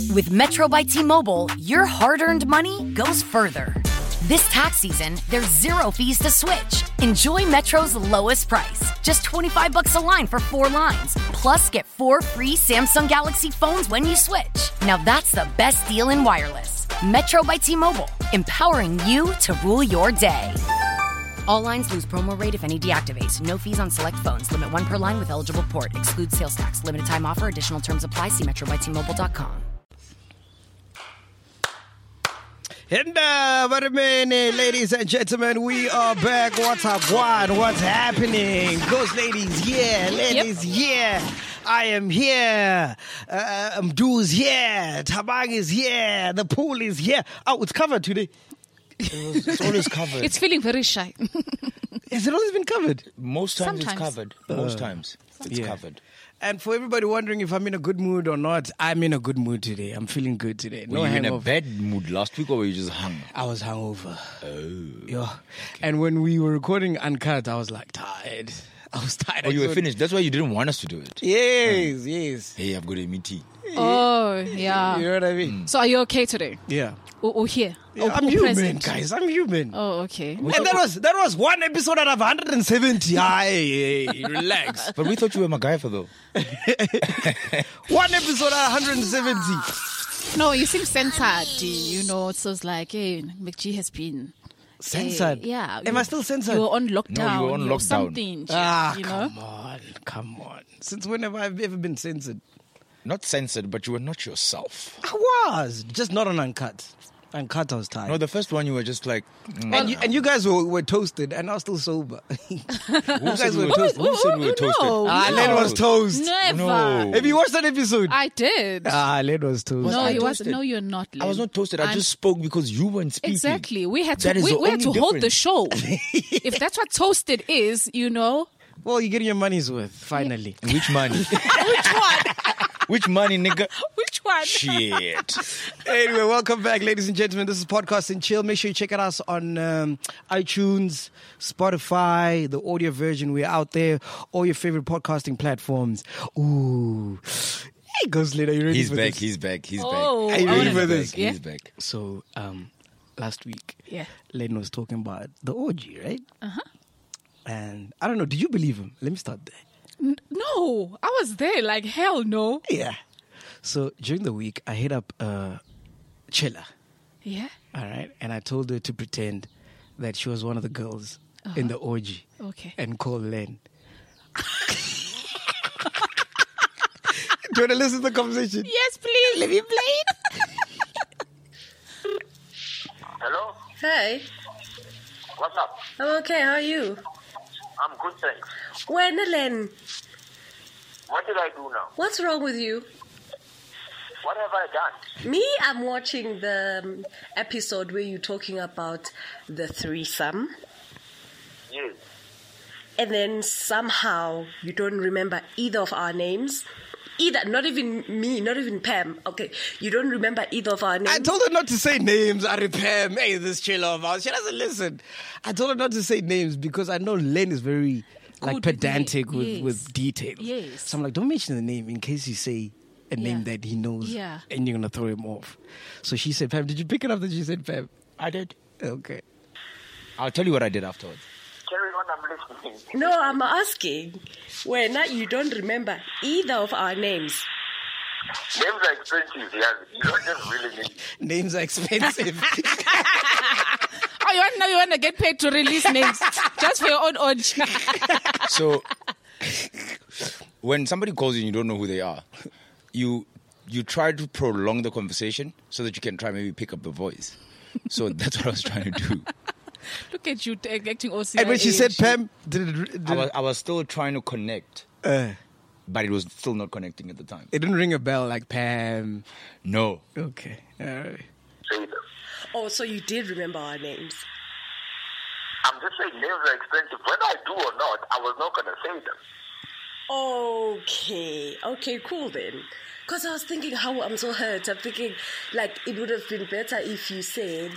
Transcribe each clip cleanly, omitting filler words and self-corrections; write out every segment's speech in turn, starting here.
With Metro by T-Mobile, your hard-earned money goes further. This tax season, there's 0 fees to switch. Enjoy Metro's lowest price, just $25 a line for 4 lines. Plus, get 4 free Samsung Galaxy phones when you switch. Now that's the best deal in wireless. Metro by T-Mobile, empowering you to rule your day. All lines lose promo rate if any deactivates. No fees on select phones. Limit 1 per line with eligible port. Excludes sales tax. Limited time offer. Additional terms apply. See metrobytmobile.com. And wait a minute, ladies and gentlemen, we are back. What's up, Juan? What's happening? Ghost ladies, yeah. Ladies, yeah. I am here. Mdu's here. Tabang is here. The pool is here. Oh, it's covered today. It's always covered. It's feeling very shy. Has it always been covered? Most times Sometimes. it's covered. Most times it's covered. And for everybody wondering if I'm in a good mood or not, I'm in a good mood today. I'm feeling good today. Were you in a bad mood last week or were you just hung? I was hungover. Oh. Yeah. And when we were recording Uncut, I was like tired. I was tired. Oh, you were finished. That's why you didn't want us to do it. Yes, yes. Hey, I've got a meeting. Oh, yeah. You know what I mean? So are you okay today? Yeah. Or here? Yeah, Or I'm human, present? guys. I'm human. Oh, okay. And that was one episode out of 170. Hey, relax. But we thought you were MacGyver though. One episode out of 170. No, you seem censored. You know, so it's like, hey, McG has been Censored? yeah. Am I still censored? You were on lockdown. No, you were on or lockdown. something. You know? Come on. Since when have I ever been censored? Not censored, but you were not yourself. I was. Just not on Uncut. Uncut, I was tired. No, the first one you were just like... And you guys were toasted, and I was still sober. Who said we were toasted? Who said we were toasted? No. Len was toast. Never. No. Have you watched that episode? I did. Len was toast. No, I you was. toasted? No, you're not. Len. I was not toasted. I just spoke because you weren't speaking. Exactly. We had to. That is the We had to only hold the difference. show. If that's what toasted is, you know. Well, you're getting your money's worth, finally. Which money? Which one? Which money, nigga? Which one? Shit. Anyway, welcome back, ladies and gentlemen. This is Podcast and Chill. Make sure you check us on iTunes, Spotify, the audio version. We're out there, all your favorite podcasting platforms. Ooh. Hey, Ghost Lady, are you ready He's for back. this? He's back. He's Oh, back. Are you ready for He's this? back. Yeah. He's back. So, last week, Yeah. Len was talking about the orgy, right? Uh-huh. And I don't know, did you believe him? Let me start there. No, I was there. Like hell, no. Yeah. So during the week, I hit up Chilla, Yeah. all right? And I told her to pretend that she was one of the girls in the orgy Okay. and call Len. Do you want to listen to the conversation? Yes, please. Let me play it. Hello? Hey, What's up? I'm okay. How are you? I'm good, thanks. Len, What did I do now? what's wrong with you? What have I done? Me, I'm watching the episode where you're talking about the threesome, Yes. and then somehow you don't remember either of our names. Either, not even me, not even Pam. Okay, you don't remember either of our names. I told her not to say names. I Pam, hey, this Chilla of ours. She doesn't listen. I told her not to say names because I know Len is very Good pedantic with names. with details. Yes. So I'm like, don't mention the name in case you say a name that he knows Yeah. and you're going to throw him off. So she said, Pam, did you pick it up that she said Pam? I did. Okay. I'll tell you what I did afterwards. Carry on, I'm listening. No, I'm asking. Now you don't remember either of our names. Names are expensive, yeah. You don't just really need. Names are expensive. Oh, you want to get paid to release names just for your own orgy. So, when somebody calls you and you don't know who they are, you try to prolong the conversation so that you can try maybe pick up the voice. So that's what I was trying to do. Look at you acting OCI. And when she said Pam, did I was still trying to connect, but it was still not connecting at the time. it didn't ring a bell like Pam. No. Okay. All right. Say them. Oh, so you did remember our names. I'm just saying names are expensive. Whether I do or not, I was not going to say them. Okay, cool then. Because I was thinking how I'm so hurt. I'm thinking, like, it would have been better if you said,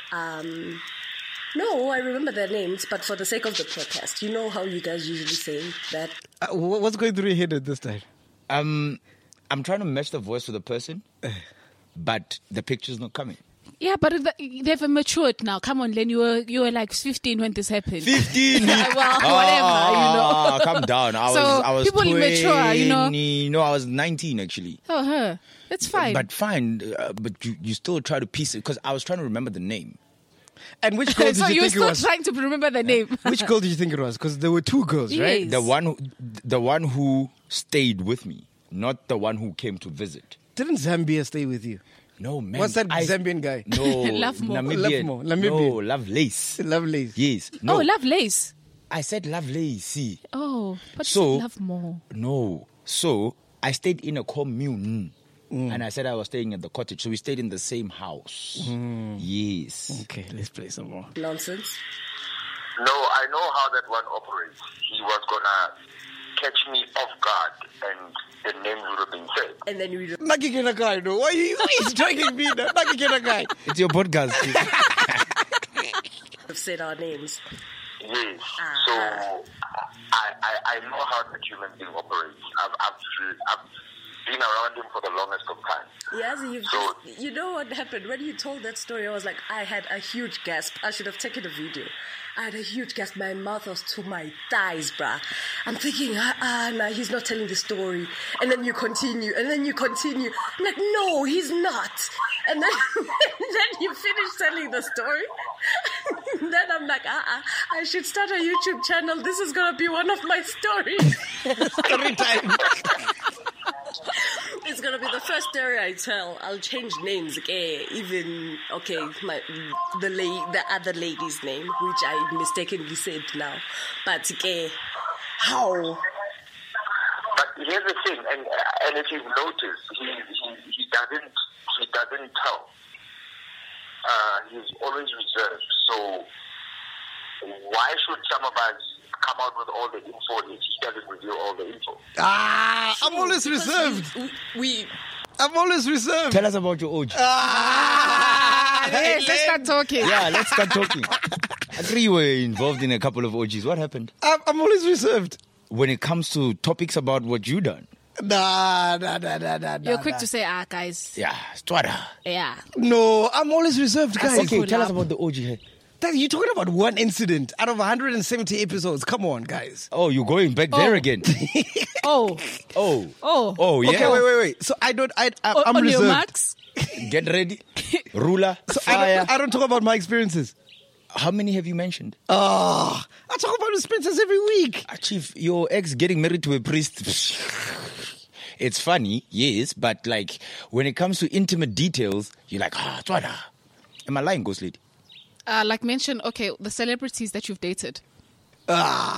no, I remember their names, but for the sake of the podcast, you know how you guys usually say that. What's going through your head at this time? I'm trying to match the voice with the person, but the picture's not coming. Yeah, but they've matured now. Come on, Len. You were like 15 when this happened. 15. Well, whatever, Calm down. I was people 20, mature, you know. No, I was 19 actually. Oh, her. It's fine. But fine. But you still try to piece it because I was trying to remember the name. And which girl did so you you're think it still was? trying to remember the name. Which girl did you think it was? Because there were two girls, right? Yes. The one who stayed with me, not the one who came to visit. Didn't Zambia stay with you? No, man. What's that Zambian guy? No, Lovemore. Namibian. Lovemore. No, Lovelace. Lovelace. Yes. No, Oh, Lovelace. I said Lovelace. Oh, but So- love more. No. So I stayed in a commune. And I said I was staying at the cottage. So we stayed in the same house. Yes. Okay, let's play some more. Nonsense. No, I know how that one operates. He was gonna catch me off guard, and the names would have been said. And then we Nakikina guy, no. Why are you striking me now? Nakikina guy. It's your podcast. have said our names. Yes. So I know how the human being operates. I've been around him for the longest of time. Yes, you know what happened? When you told that story, I was like, I had a huge gasp. I should have taken a video. I had a huge gasp. My mouth was to my thighs, bruh. I'm thinking, nah, he's not telling the story. And then you continue, and then you continue. I'm like, no, he's not. And then, then you finish telling the story. Then I'm like, I should start a YouTube channel. This is going to be one of my stories. Story time. It's gonna be the first story I tell. I'll change names, okay? Even the other lady's name, which I mistakenly said now. But okay, how? But here's the thing, and if you've noticed, he doesn't tell. He's always reserved. So why should some of us come out with all the info if he doesn't reveal all the info? I'm always reserved. I'm always reserved. Tell us about your OG. Yes, let's start talking. Yeah, let's start talking. I agree you were involved in a couple of OGs. What happened? I'm always reserved. When it comes to topics about what you done. Nah. You're quick to say, guys. Yeah, Stwada. Yeah. No, I'm always reserved, guys. Okay, tell us about the OG here. You're talking about one incident out of 170 episodes. Come on, guys. Oh, you're going back there again. Oh, Oh, yeah. Okay, wait. So I'm on reserved. your marks. Get ready. Ruler, So fire. I don't talk about my experiences. How many have you mentioned? I talk about experiences every week. Chief, your ex getting married to a priest. It's funny, yes, but like when it comes to intimate details, you're like, Stwada. Am I lying, Ghost Lady? Like mention, okay, the celebrities that you've dated. No,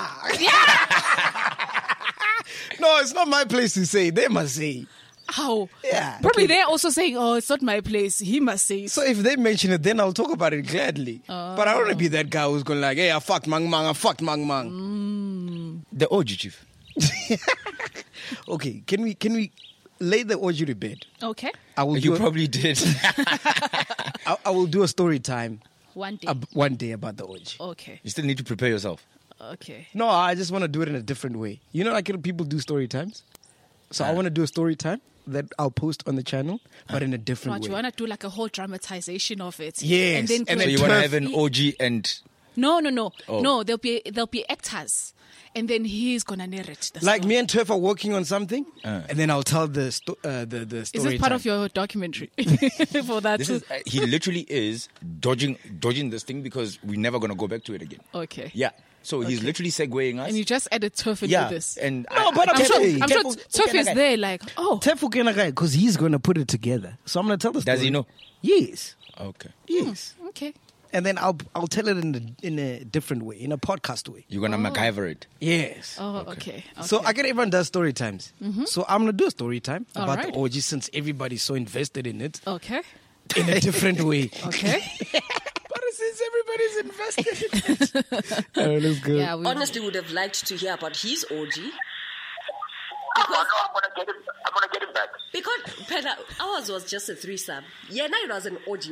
it's not my place to say. They must say. How? Yeah. Probably they're also saying, oh, it's not my place. He must say. So if they mention it, then I'll talk about it gladly. But I don't want to be that guy who's going like, hey, I fucked Mang Mang, I fucked Mang Mang. The OG, Chief. Okay, can we lay the OG to bed? Okay. You probably did. I will do a story time One day. one day about the OG. Okay. You still need to prepare yourself. Okay. No, I just want to do it in a different way. You know, like people do story times. So I want to do a story time that I'll post on the channel, but in a different What, way. you want to do like a whole dramatization of it? Yes. And then, And So then you want to Turf- have an OG and... No. Oh. No, there'll be actors. And then he's going to narrate the Like story. me and Turf are working on something, and then I'll tell the story. Is this part of your documentary for that? This too? is he literally is dodging this thing because we're never going to go back to it again. Okay. Yeah. So he's literally segueing us. And you just added Turf into yeah. this. And No, but I'm sure, Hey, I'm sure Turf is there like, oh. Turf guy, because he's going to put it together. So I'm going to tell the story. Does he know? Yes. Okay. Yes. Okay. And then I'll tell it in a different way, in a podcast way. You're going to MacGyver it. Yes. Oh, okay. So I get everyone does story times. So I'm gonna do a story time All about right. the OG since everybody's so invested in it Okay. in a different way. Okay. But since everybody's invested in it, let's go. Yeah. We, Honestly, would have liked to hear about his OG. I'm gonna get him back. Because Pena, ours was just a threesome. Yeah, now it was an OG.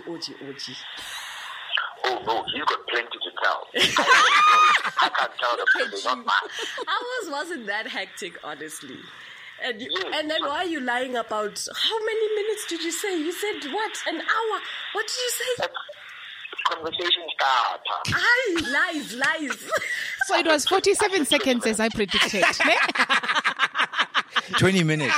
Oh no, he's got plenty to tell. I can't tell them because they're not mine. Ours wasn't that hectic, honestly. And then why are you lying about how many minutes did you say? You said what? An hour? What did you say? Conversation starter. Lies. So it was 47 seconds as I predicted. 20 minutes.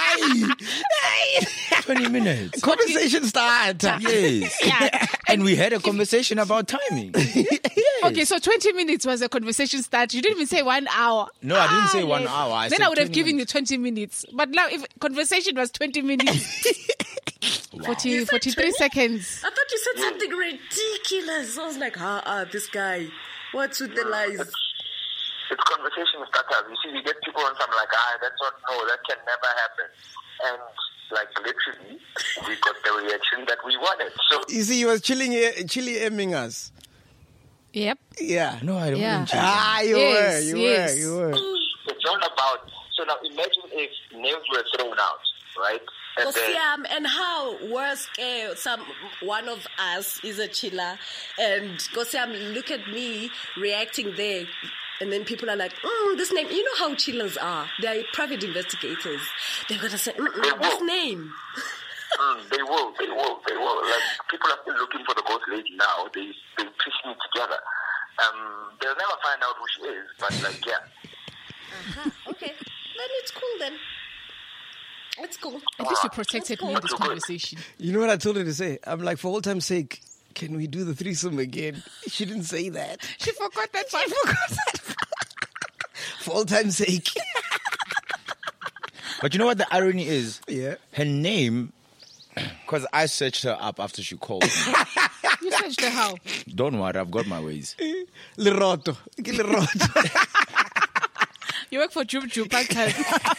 20 minutes. Conversation start. Yes. Yeah. And we had a conversation about timing. Okay, so 20 minutes was a conversation start. You didn't even say 1 hour. No, I didn't say 1 yes. hour. Then said I would have 20 given minutes. you 20 minutes. But now, if conversation was 20 minutes, 43 seconds. I thought you said something ridiculous. I was like, this guy. What's with the lies? It's conversation starters. You see, we get people on some like, that can never happen. And like literally, we got the reaction that we wanted. So You see, he was chilly aiming us. Yep. Yeah. No, I don't Yeah. want You were. it's all about. So now imagine if names were thrown out, right? And then, And how worse one of us is a chiller, and Kosiam, look at me reacting there. And then people are like, this name. You know how chillers are. They're private investigators. They're going to say, this name. they will. Like, people are still looking for the ghost lady now. They piecing it together. They'll never find out who she is, but like, yeah. Okay. Then it's cool then. It's cool. At least you protected me in this conversation. You know what I told her to say? I'm like, for all time's sake, can we do the threesome again? She didn't say that. She forgot that part. For all time's sake. But you know what the irony is? Yeah. Her name, because I searched her up after she called me. You searched her how? Don't worry, I've got my ways. Leroto. You work for Jub part-time.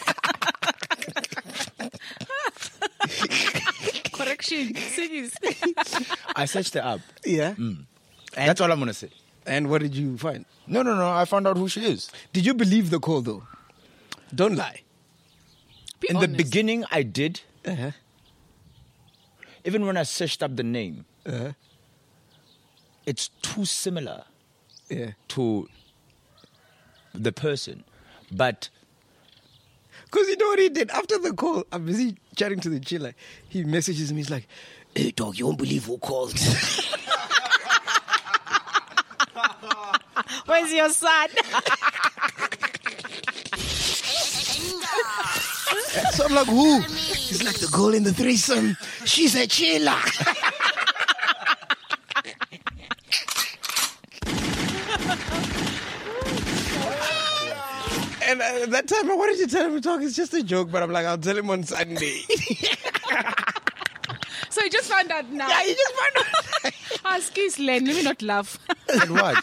Correction. Serious. I searched her up. Yeah. That's all I'm going to say. And what did you find? No. I found out who she is. Did you believe the call, though? Don't lie. Be In honest. the beginning, I did. Uh-huh. Even when I searched up the name, Uh-huh. it's too similar Yeah. to the person. But Because you know what he did? After the call, I'm busy chatting to the chiller. He messages me. He's like, hey, dog, you won't believe who called. Where's your son? So I'm like, who? He's like, the girl in the threesome. She's a chiller. And at that time, I wanted to tell him to talk. It's just a joke, but I'm like, I'll tell him on Sunday. So you just found out now. Yeah, you just find out. Ask his Len. Let me not laugh. and what?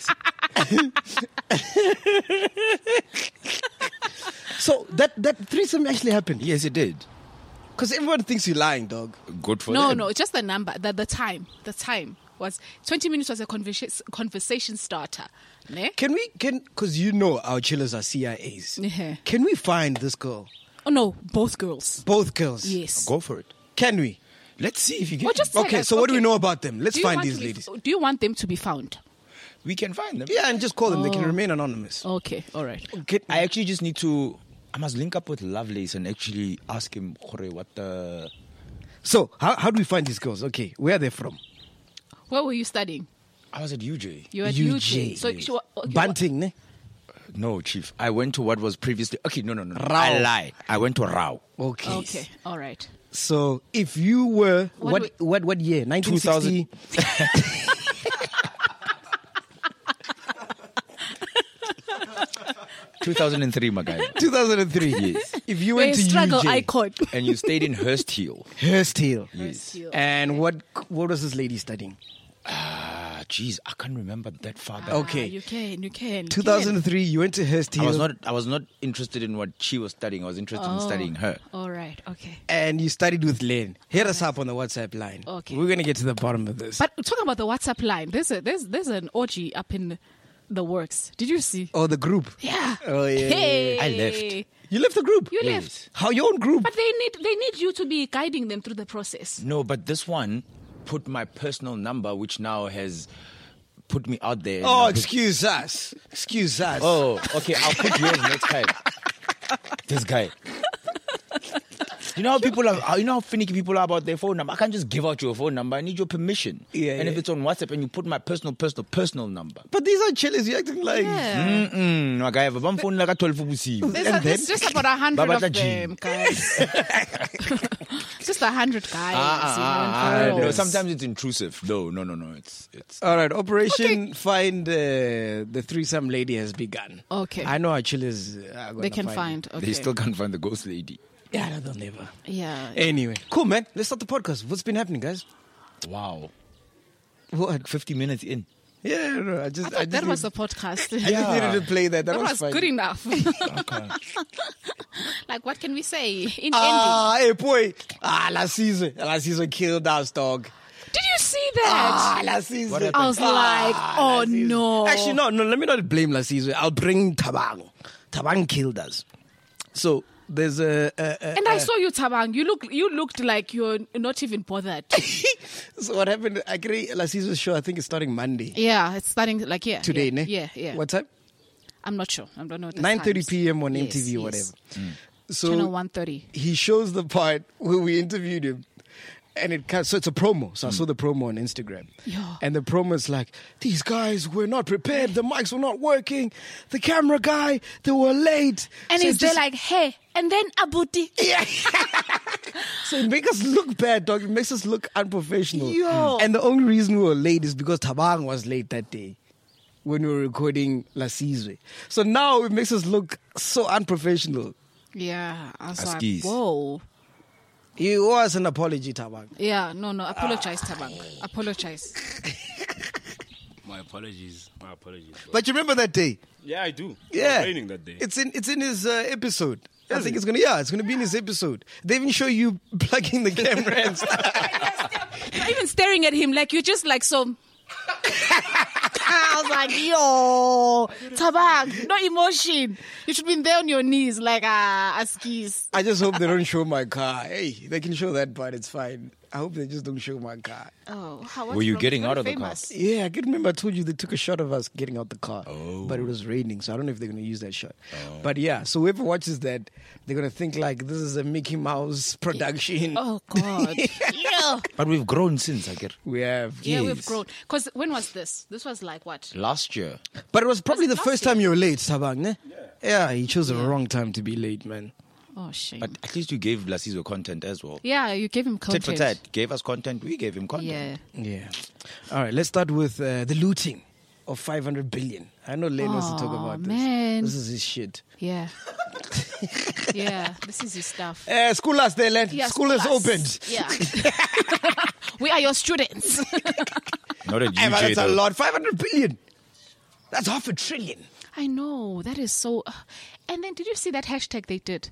So that threesome actually happened. Yes, it did. Because everyone thinks you're lying, dog. Good for No, them. no, it's just the number. The time. The time was 20 minutes was a conversation starter. Ne? Because you know our chillers are CIAs. Yeah. Can we find this girl? Oh no, both girls. Both girls? Yes. Go for it. Can we? Let's see if you can. Or just tell Okay, us, so what do we okay, know about them? Let's do you find want these to be- ladies. Do you want them to be found? We can find them. Yeah, and just call them. They can remain anonymous. Okay, all right. Okay. I actually just need to. I must link up with Lovelace and actually ask him, Jorge, what the. So, how do we find these girls? Okay, where are they from? Where were you studying? I was at UJ. You were at UJ. UJ. So, Yes. okay, Banting, ne? No, Chief. I went to what was previously. Okay, no. Rao. I lied. I went to Rao. Okay. Okay, all right. So, if you were What what year? 1960. 2003, my guy. 2003. Yes. If you You're went a to struggle UJ, icon. And you stayed in Hurst Hill. Hurst Hill. Yes. And what was this lady studying? Ah, jeez, I can't remember that far back. Okay. You can. 2003, you went to Hurst Hill. I was not interested in what she was studying. I was interested in studying her. All right, okay. And you studied with Len. Hit us up on the WhatsApp line. Okay. We're going to get to the bottom of this. But talking about the WhatsApp line, there's an orgy up in the works. Did you see? Oh, the group. Yeah. Oh, yeah. Hey. I left. You left the group? You Yes. left. How, your own group? But they need you to be guiding them through the process. No, but this one put my personal number, which now has put me out there. Oh, excuse us. Excuse us. Oh, okay. I'll put yours next time. This guy. You know how people are. You know how finicky people are about their phone number. I can't just give out your phone number. I need your permission. Yeah, and if it's on WhatsApp and you put my personal number. But these are chillers. You're acting like. Yeah. No, guy have a phone like 12 busiku. There's just about 100 Babata of G. them, guys. Just 100 guys. No, sometimes it's intrusive. No. It's. All right, Operation Find the threesome lady has begun. Okay. I know our chillers are gonna They can find find. it. Okay. They still can't find the ghost lady. Yeah, no, they'll never. Yeah. Anyway, cool, man. Let's start the podcast. What's been happening, guys? Wow. What? 50 minutes in. Yeah, no, I just That was the podcast. I just needed to play that. That was fine. good enough. Okay. Like, what can we say? In ending. Hey, boy. Last season killed us, dog. Did you see that? Last season. I was like, oh last season. no. Actually, no, let me not blame last season. I'll bring Tabang. Tabang killed us. So there's And I saw you, Tabang. You looked like you're not even bothered. So what happened? Actually, last season's show, I think it's starting Monday. Yeah, it's starting like Today, yeah, ne? Yeah. What time? I'm not sure. I don't know. 9:30 p.m. on Yes, MTV or yes. whatever. So Channel 130. he shows the part where we interviewed him. And so it's a promo. So I saw the promo on Instagram. Yeah. And the promo is like, these guys were not prepared. The mics were not working. The camera guy, they were late. And so he's there like, hey, and then Abuti. Yeah. So it makes us look bad, dog. It makes us look unprofessional. Yo. And the only reason we were late is because Tabang was late that day when we were recording La Sizwe. So now it makes us look so unprofessional. Yeah. I was like, Askies. whoa. It was an apology, Tabang. Yeah, no. Apologize, Tabang. Apologize. My apologies. But you remember that day? Yeah, I do. Yeah. I was raining that day. It's in his episode. I think it's gonna be in his episode. They even show you plugging the camera and stuff. You're even staring at him like you're just like so. I was like, yo, Tabang, no emotion. You should be there on your knees like Askies. I just hope they don't show my car. Hey, they can show that part, it's fine. I hope they just don't show my car. Oh, Were you getting out of the car? Yeah, I can remember I told you they took a shot of us getting out the car. Oh. But it was raining, so I don't know if they're going to use that shot. But yeah, so whoever watches that, they're going to think like this is a Mickey Mouse production. Oh God. Yeah. But we've grown since, I get. We have. Yeah, yes. we've grown. Because when was this? This was like what? Last year. But it was probably the last first year. time you were late, Tabang, ne? Yeah, he chose the wrong time to be late, man. Oh shame. But at least you gave Lasizo content as well. Yeah, you gave him Tit content. for tat. Gave us content, we gave him content. Yeah. Yeah. All right, let's start with the looting of 500 billion. I know Len wants to talk about this. Man. This is his shit. Yeah. Yeah. This is his stuff. School us there, Len. Yeah, school is us. opened. Yeah. We are your students. Not at Hey, man, UJ that's a though. lot. 500 billion. That's half a trillion. I know. That is so. And then did you see that hashtag they did?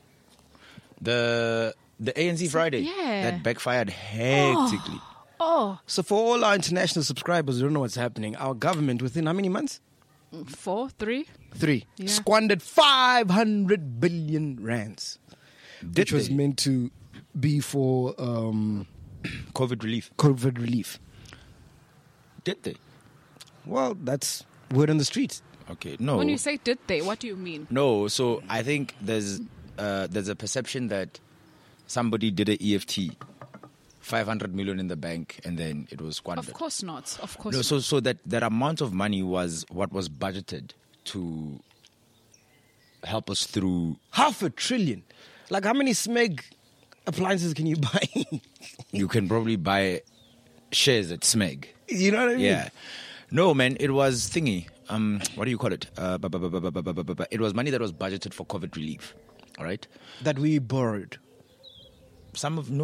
The ANC Friday. Yeah. That backfired hectically. Oh, So for all our international subscribers who don't know what's happening, our government within how many months? 4, 3. 3. Yeah. Squandered 500 billion rands. Did Which was they? meant to be for COVID relief. COVID relief. Did they? Well, that's word on the streets. Okay. No. When you say did they, what do you mean? No, so I think there's a perception that somebody did a EFT, 500 million in the bank, and then it was squandered. Of course not. Of course No, not. so that amount of money was what was budgeted to help us through. Half a trillion. Like how many SMEG appliances can you buy? You can probably buy shares at SMEG. You know what I mean? Yeah. No, man, it was thingy. What do you call it? It was money that was budgeted for COVID relief. All right. That we borrowed. Some of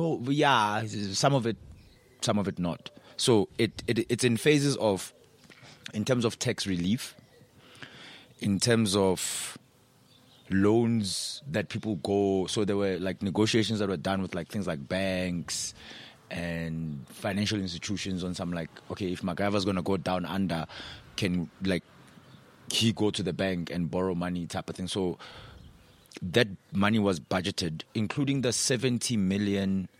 it not. So it's in phases of, in terms of tax relief, in terms of loans that people go. So there were like negotiations that were done with like things like banks and financial institutions on some like, okay, if MacGyver's gonna go down under, can like he go to the bank and borrow money type of thing. So that money was budgeted, including the 70 billion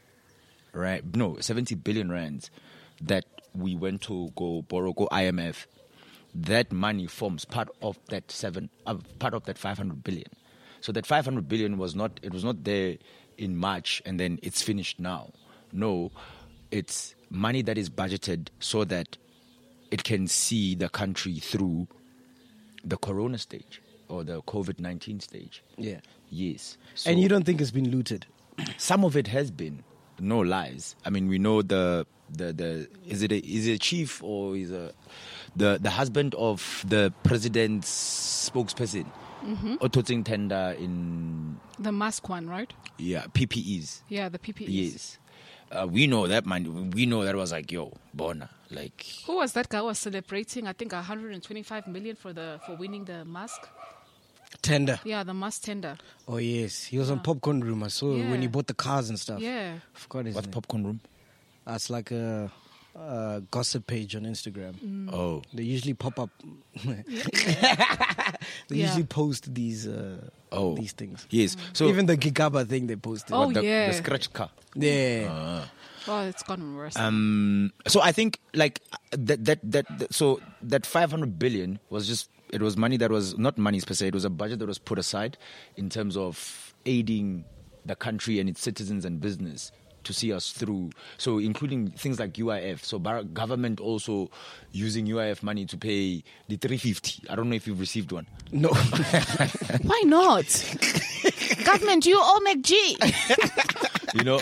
rands that we went to go IMF. That money forms part of that 500 billion. So that 500 billion was not there in March and then it's finished now. No, it's money that is budgeted so that it can see the country through the corona stage or the COVID-19 stage. Yeah. Yes. And you don't think it's been looted? Some of it has been, no lies. I mean, we know the is it a chief or is the husband of the president's spokesperson, Ototing tender in The mask one, right? PPEs. Yeah, the PPEs. Yes. We know that man. We know that was like, yo, Bona. Like, Who was that guy who was celebrating? I think 125 million for winning the mask. Tender. Yeah, the mask tender. Oh, yes. He was on Popcorn Room. I saw when he bought the cars and stuff. Yeah. I forgot his what's name. Popcorn Room? It's like a gossip page on Instagram. Oh, They usually pop up. They Yeah. usually post these things. yes. So Even the Gigaba thing they posted. Oh, the yeah. scratch car. Yeah. Oh, it's gotten worse. So I think like so that 500 billion was just, it was money that was not money per se. It was a budget that was put aside in terms of aiding the country and its citizens and business to see us through. So including things like UIF. So government also using UIF money to pay the 350. I don't know if you've received one. No. Why not? Government, you all make G. You know,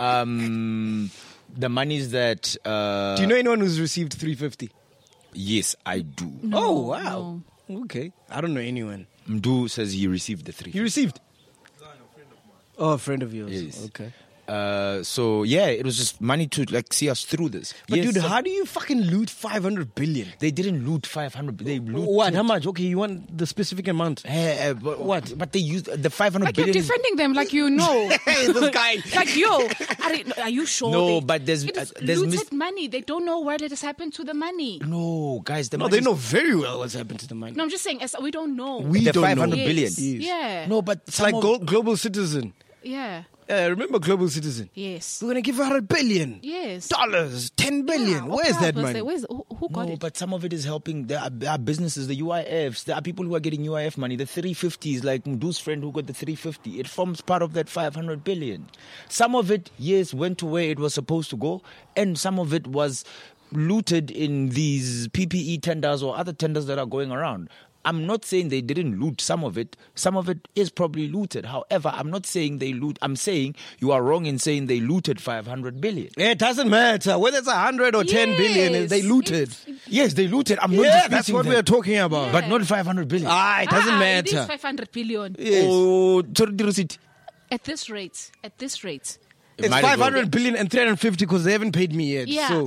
the monies that. Do you know anyone who's received 350? Yes, I do. Oh, wow. Okay. I don't know anyone. Mdu says he received the 350. You received? Oh, a friend of yours. Yes. Okay. So yeah, it was just money to like see us through this. But Yes, dude, how do you fucking loot 500 billion? they didn't loot 500. They looted What? How much? Okay, you want the specific amount. But what? But they used the 500 Like you're billion. defending them, like you know. Hey, this guy. Like yo, are you sure? No, but there's- it is there's looted money. They don't know what has happened to the money. No, guys, the No, money they know very well what's happened to the money. No, I'm just saying, we don't know. We the don't 500 know. billion. Yes. Yes. Yeah. No, but It's like Global Citizen. Yeah. Remember Global Citizen? Yes. We're going to give her $1 billion. Yes. Dollars, 10 billion. Yeah, Where's that Oprah was money? there. Who got No, it? but some of it is helping. There are businesses, the UIFs. There are people who are getting UIF money. The 350s, like Mdu's friend who got the 350. It forms part of that 500 billion. Some of it, yes, went to where it was supposed to go, and some of it was looted in these PPE tenders or other tenders that are going around. I'm not saying they didn't loot some of it. Some of it is probably looted. However, I'm not saying they loot. I'm saying you are wrong in saying they looted 500 billion. It doesn't matter whether it's 100 or 10 billion. Yes. They looted. Yes, they looted. I'm not Yeah, disputing that's what that. we're talking about. But not 500 billion. It doesn't It is matter. 500 billion. Yes. Oh, sorry, the receipt. At this rate. It's Might as well. 500 billion and 350 because they haven't paid me yet. Yeah. So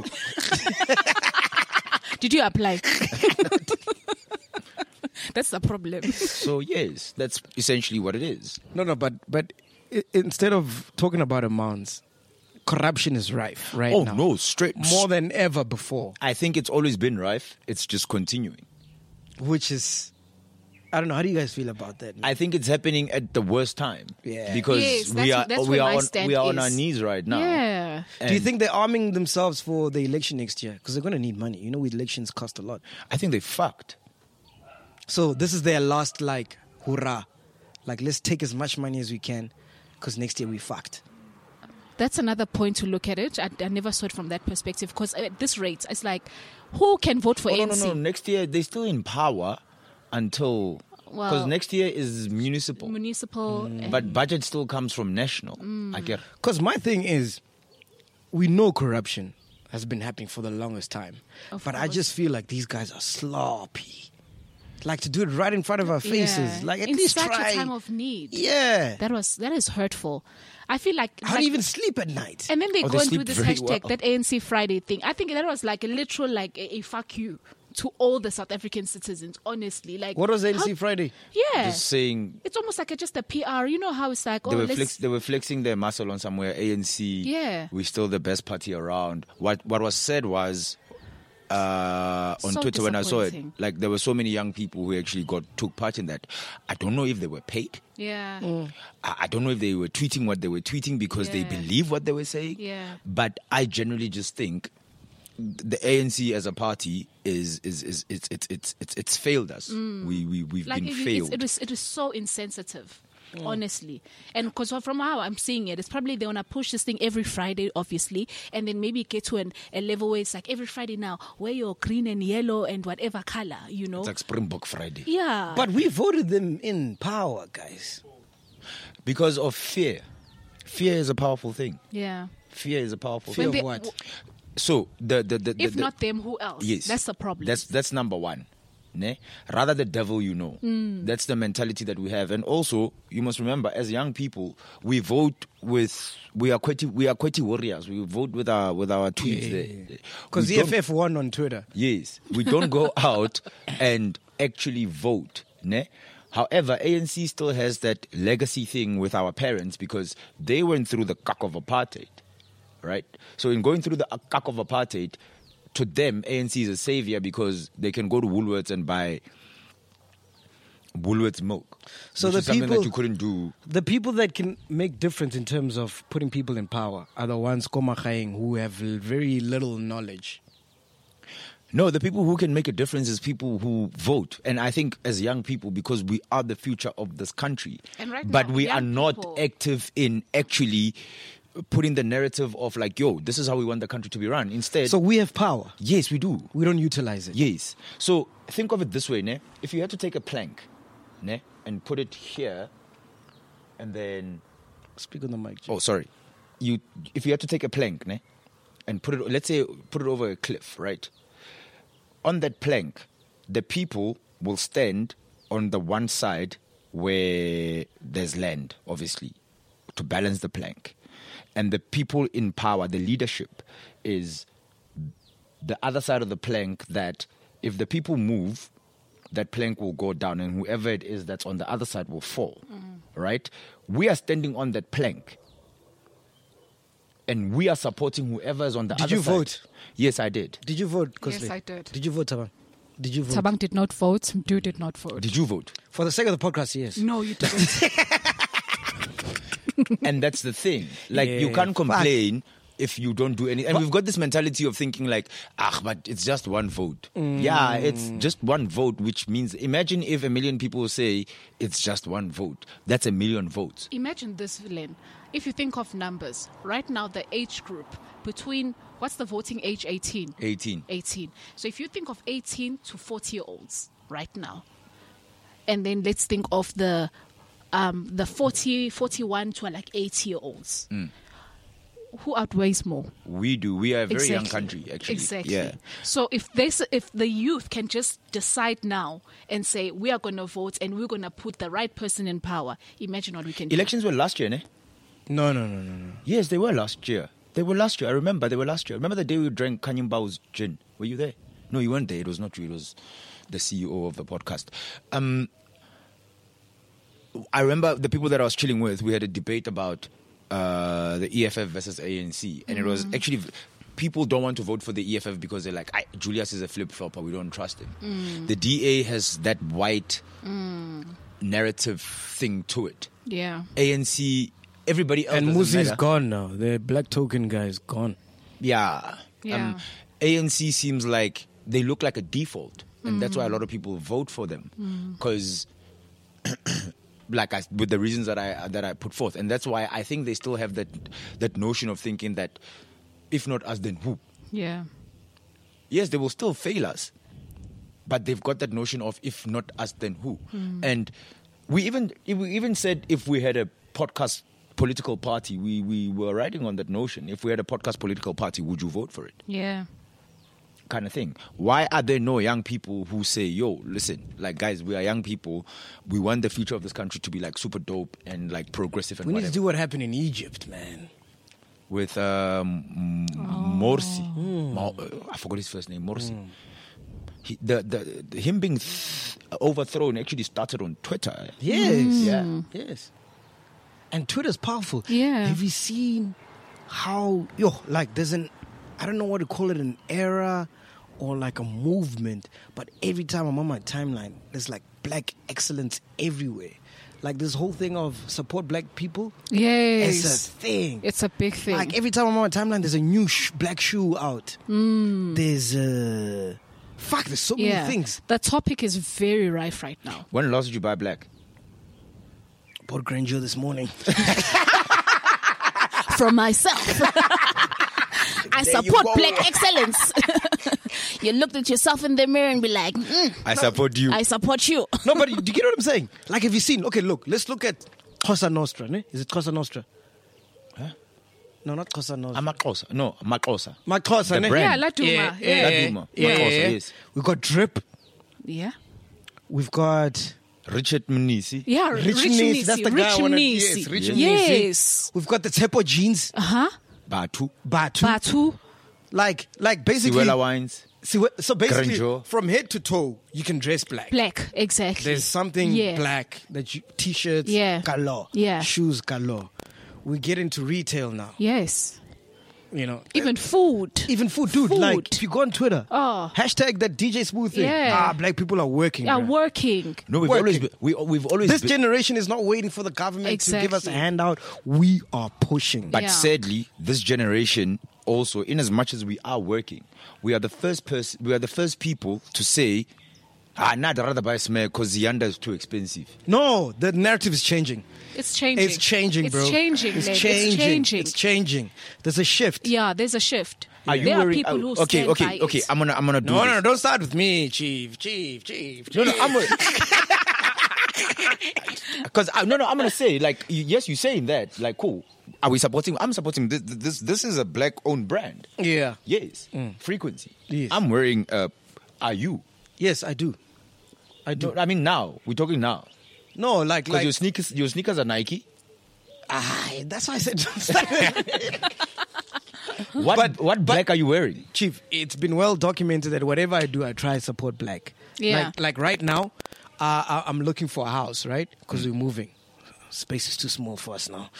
Did you apply? That's the problem. So yes, that's essentially what it is. no, but instead of talking about amounts, corruption is rife right Oh now. no, straight More than ever before, I think it's always been rife. It's just continuing. which is, I don't know. How do you guys feel about that? I think it's happening at the worst time. Yeah. Because Yes, we are that's we where are my on stand we are on is. our knees right now. Yeah. Do you And think they're arming themselves for the election next year? Because they're going to need money. You know, elections cost a lot. I think they fucked. So this is their last, like, hurrah. Like, let's take as much money as we can because next year we fucked. That's another point to look at it. I never saw it from that perspective because at this rate, it's like, who can vote for Oh, ANC? no. Next year they're still in power until because Well, next year is municipal. Municipal. and- But budget still comes from national. I get. Because my thing is, we know corruption has been happening for the longest time. Of But I course. just feel like these guys are sloppy. Like to do it right in front of our faces. Yeah. Like at in least such try. a time of need. Yeah. That is hurtful. I feel like How do you even sleep at night? and then they Oh, go they and do sleep this very hashtag, well. that ANC Friday thing. I think that was like a literal like a fuck you to all the South African citizens. Honestly, like What was ANC how- Friday? Yeah, Just saying it's almost like just a PR. You know how it's like, they oh, were let's they were flexing their muscle on somewhere. ANC. Yeah. We're still the best party around. What was said was on So Twitter when I saw it, disappointing. like there were so many young people who actually took part in that. I don't know if they were paid. yeah. I don't know if they were tweeting what they were tweeting because they Yeah. believe what they were saying. Yeah. But I generally just think the ANC as a party it's failed us. We've Like been it, failed. it is so insensitive. honestly. And because from how I'm seeing it, it's probably they want to push this thing every Friday, obviously, and then maybe get to a level where it's like every Friday now, wear your green and yellow and whatever color, you know. It's like Springbok Friday. Yeah. But we voted them in power, guys. Because of fear. Fear is a powerful thing. Yeah. Fear is a powerful Fear thing. of what? So If not them, who else? Yes, That's the problem. That's number one. Ne? Rather the devil you know. That's the mentality that we have. And also, you must remember, as young people, we vote with we are quite warriors. We vote with our tweets there. Because We the don't- FF won on Twitter. Yes, we don't go out and actually vote. Ne? However, ANC still has that legacy thing with our parents because they went through the cuck of apartheid, right? So in going through the cuck of apartheid, to them, ANC is a savior because they can go to Woolworths and buy Woolworths milk. So which the is something people- that you couldn't do. The people that can make difference in terms of putting people in power are the ones who have very little knowledge. No, the people who can make a difference is people who vote. And I think as young people, because we are the future of this country, And right but now, we are young not people- active in actually putting the narrative of like, yo, this is how we want the country to be run. Instead, So we have power. yes, we do. We don't utilize it. Yes. So think of it this way, ne? If you had to take a plank, ne, and put it here, and then Speak on the mic. Jim. oh, sorry, if you had to take a plank, ne, and put it, let's say, put it over a cliff, right? On that plank, the people will stand on the one side where there's land, obviously, to balance the plank. And the people in power, the leadership, is the other side of the plank that if the people move, that plank will go down and whoever it is that's on the other side will fall, right? We are standing on that plank and we are supporting whoever is on the Did other you side. vote? Yes, I did. Did you vote, Yes, Kosle? I did. Did you vote, Tabang? Did you vote? Tabang did not vote. Mdu did not vote. Did you vote? For the sake of the podcast, yes. No, you didn't. And that's the thing. Like, you Yeah, can't fuck. complain if you don't do anything. And we've got this mentality of thinking like, but it's just one vote. Yeah, it's just one vote, which means, imagine if 1 million people say it's just one vote. That's 1 million votes. Imagine this, Len. If you think of numbers, right now the age group between, what's the voting age? 18. 18. 18. So if you think of 18 to 40-year-olds right now, and then let's think of the 40, 41 to like 80-year-olds. Who outweighs more? We do. We are a very young Exactly. country, actually. Exactly. Yeah. So if the youth can just decide now and say we are going to vote and we're going to put the right person in power, imagine what we can do. Elections were last year, ne? No. Yes, they were last year. They were last year. I remember they were last year. Remember the day we drank Kanyimbao's gin? Were you there? No, you weren't there. It was not you. It was the CEO of the podcast. I remember the people that I was chilling with, we had a debate about the EFF versus ANC. And it was actually, people don't want to vote for the EFF because they're like, Julius is a flip-flopper, we don't trust him. The DA has that white narrative thing to it. Yeah. ANC, everybody else And doesn't Musi is matter. gone now. The black token guy is gone. Yeah. Yeah. ANC seems like they look like a default. And that's why a lot of people vote for them. Because with the reasons that I put forth. And that's why I think they still have that notion of thinking that if not us, then who? Yeah. Yes, they will still fail us. But they've got that notion of if not us, then who? And we even said if we had a podcast political party, we were riding on that notion. If we had a podcast political party, would you vote for it? Yeah. Kind of thing. Why are there no young people who say, yo, listen, like guys, we are young people. We want the future of this country to be like super dope and like progressive and We need to whatever. do what happened in Egypt, man. With Morsi. I forgot his first name, Morsi. Him being overthrown actually started on Twitter. Yes. Yes. And Twitter's powerful. Yeah. Have you seen how, there's I don't know what to call it, an era or like a movement, but every time I'm on my timeline, there's like black excellence everywhere. Like this whole thing of support black people. Yes. It's a thing. It's a big thing. Like every time I'm on my timeline, there's a new black shoe out. There's there's so many things. The topic is very rife right now. When last did you buy black? Bought grandeur this morning. From myself. I support black excellence. You looked at yourself in the mirror and be like, I support you. I support you. No, but do you get what I'm saying? Like, have you seen? Okay, look. Let's look at Cosa Nostra. Ne? Is it Cosa Nostra? Huh? No, not Cosa Nostra. Makosa. No, Makosa. Makosa, The ne? brand. Yeah, Laduma. Yeah. Laduma. Makosa, yes. We've got Drip. Yeah. We've got Richard Mnisi. Yeah, Rich Rich Nisi. Nisi. That's the Rich guy I wanna- Nisi. yes, Rich Yes. We've got the Tepo jeans. Uh-huh. Batu. Batu. Batu. Like basically. Siwela wines. So basically, Grandeur. from head to toe, you can dress black. Black, exactly. There's something Yeah. black that you t-shirts, Yeah. galore, Yeah. shoes galore. We get into retail now. Yes. You know, Even food. even food, dude. Food. Like if you go on Twitter, Oh. hashtag that DJ Smooth thing. Yeah. Black people are working. Yeah, bruh. working. No, we've Working. always been, we've always This been, generation is not waiting for the government to give us a Exactly. handout. We are pushing. but Yeah. sadly, this generation also, in as much as we are working, we are the first people to say, I'd rather buy Smear because the under is too expensive. No, the narrative is changing. It's changing. It's changing, bro. It's changing. It's Len. changing. It's changing. It's changing. There's a shift. Yeah, there's a shift. Are you there are worried? people who okay, stand okay, by okay. it. I'm gonna do No, this. no, don't start with me, Chief. No, I'm because I'm gonna say like yes, you're saying that like cool. Are we supporting? I'm supporting this. This is a black-owned brand. Yeah. Yes, Frequency. Yes. I'm wearing. Are you? Yes, I do. I do. No, I mean now. We're talking now. No, like Because your sneakers are Nike. that's why I said don't start. What black are you wearing? Chief, it's been well documented that whatever I do, I try to support black. Yeah. Like right now, I'm looking for a house, right? Because we're moving. Space is too small for us now.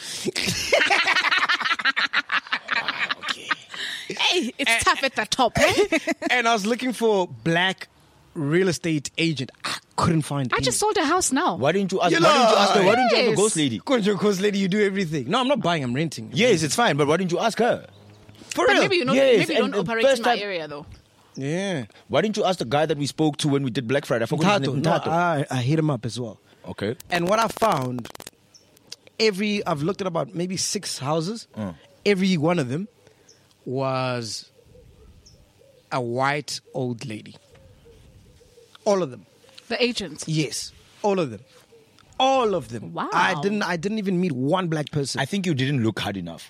Hey, it's tough at the top. Eh? And I was looking for black real estate agent. I couldn't find I just sold a house now. Why didn't you ask? You Why didn't you ask her? Why didn't you ask the Yes. ghost lady? Ghost lady, you do everything. No, I'm not buying, I'm renting. Yes, it's fine, but why didn't you ask her? For But real. maybe you don't, Yes, maybe you and don't the operate first in my time- area though. Yeah. Why didn't you ask the guy that we spoke to when we did Black Friday? I forgot his Tato. name. No, Tato. I hit him up as well. Okay. And what I found, I've looked at about maybe 6 houses. Every one of them was a white old lady. All of them. The agent. Yes. All of them. All of them. Wow. I didn't even meet one black person. I think you didn't look hard enough.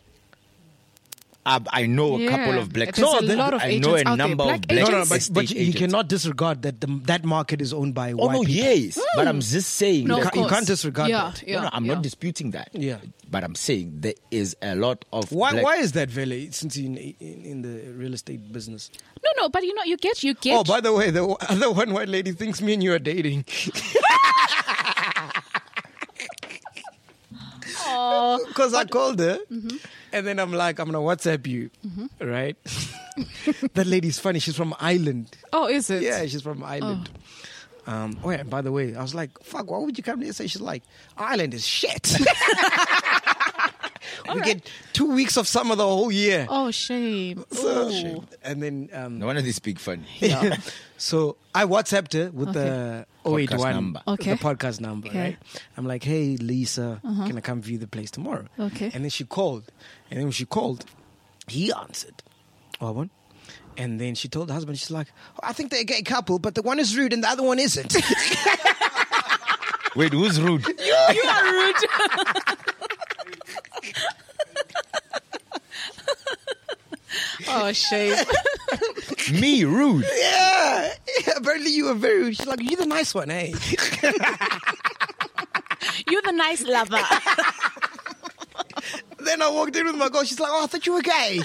I know a couple of black. There's a No, lot of I agents know a out there. number Black of black. no, agents. but estate you agents. cannot disregard that that market is owned by Oh white no, people. yes, but I'm just saying. No, that- of You can't course. disregard Yeah, that. yeah, no, I'm yeah. not disputing that. Yeah. But I'm saying there is a lot of. Why? black- Why is that, Vele? Since you're in the real estate business. No, but you get. Oh, by the way, the other one white lady thinks me and you are dating. Because I called her, and then I'm like, I'm gonna WhatsApp you, right? That lady's funny. She's from Ireland. Oh, is it? Yeah, she's from Ireland. Oh yeah, by the way, I was like, fuck, why would you come here and say? She's like, Ireland is shit. We get 2 weeks of summer the whole year. Oh, shame. So- Ooh. And then No one of these speak funny. so I WhatsApped her with the 081 Podcast number. Okay. the podcast number, Okay. right? I'm like, hey Lisa, can I come view the place tomorrow? Okay. And then she called, and then when she called, he answered. Oh, one. And then she told the husband, she's like, I think they're a gay couple, but the one is rude and the other one isn't. Wait, who's rude? You are rude. Oh, shame. Me, rude. yeah, apparently you were very rude. She's like, you're the nice one, hey. You're the nice lover. Then I walked in with my girl. She's like, oh, I thought you were gay.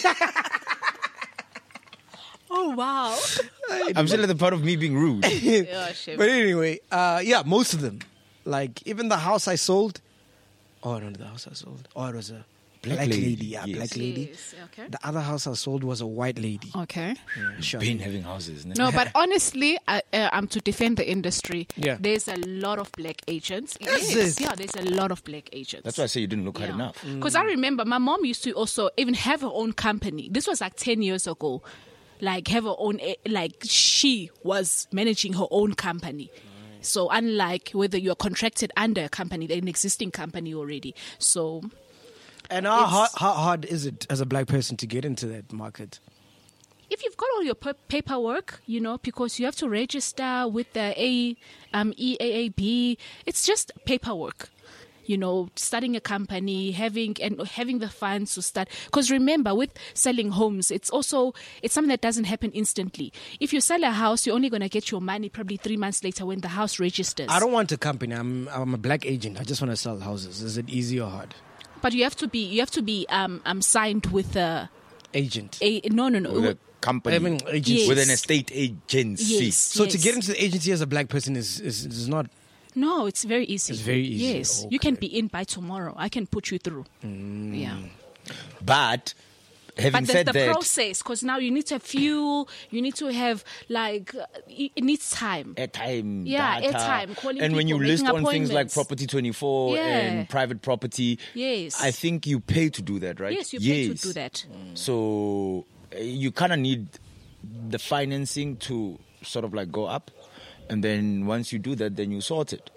Oh, wow. I'm still at the part of me being rude. Yeah, shame. But anyway, yeah, most of them. Like, even the house I sold. Oh, no, the house I sold. Oh, it was a black lady. Yeah, yes. black lady. Yes, okay. The other house I sold was a white lady. Okay. Yeah, sure. Been having houses. Isn't it? No, but honestly, I'm to defend the industry. Yeah. There's a lot of black agents. Is Yes, it? yeah, there's a lot of black agents. That's why I say you didn't look hard enough. Because I remember my mom used to also even have her own company. This was like 10 years ago. Like have her own, like she was managing her own company. So unlike whether you're contracted under a company, an existing company already. So And how hard is it as a black person to get into that market? if you've got all your paperwork, because you have to register with the EAAB, it's just paperwork. Starting a company, having the funds to start. Because remember, with selling homes, it's something that doesn't happen instantly. If you sell a house, you're only going to get your money probably 3 months later when the house registers. I don't want a company. I'm a black agent. I just want to sell houses. Is it easy or hard? But you have to be signed with a Agent. With a company. I mean, agency. With an estate agency. Yes. So to get into the agency as a black person is not. No, it's very easy. It's very easy. Yes, you can be in by tomorrow. I can put you through. Yeah. But having But said there's the that, process, because now you need to have fuel. You need to have it needs time. airtime, Yeah, data. airtime, calling and when you people, list making on things like appointments. Property 24 Yeah. and private property, Yes. I think you pay to do that, right? Yes, you pay to do that. So you kind of need the financing to sort of like go up. And then once you do that, then you sort it.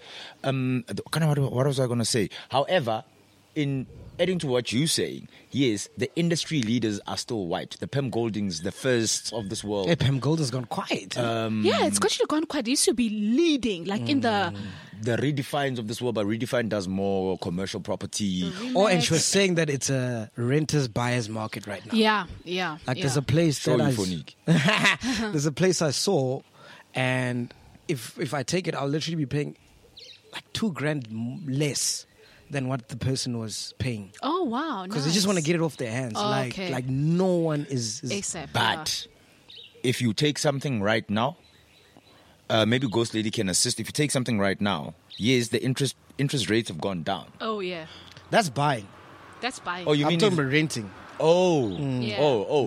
What was I going to say? However, in adding to what you're saying, yes, the industry leaders are still white. The Pam Goldings, the first of this world. Hey, Pam Gold has gone quiet. Yeah, it's actually gone quite. It used to be leading, like in the The Redefines of this world, but Redefine does more commercial property. And she was saying that it's a renters buyers market right now. Yeah. Like there's a place that Sorry for Nick. there's a place I saw, and if I take it, I'll literally be paying like $2,000 less than what the person was paying. Oh wow! Because they just want to get it off their hands. Oh, like okay. like no one is ASAP. But if you take something right now, maybe Ghost Lady can assist. If you take something right now, yes, the interest rates have gone down. Oh yeah, That's buying. that's buying. Oh, you I'm mean talking if- about renting. Oh, Yeah.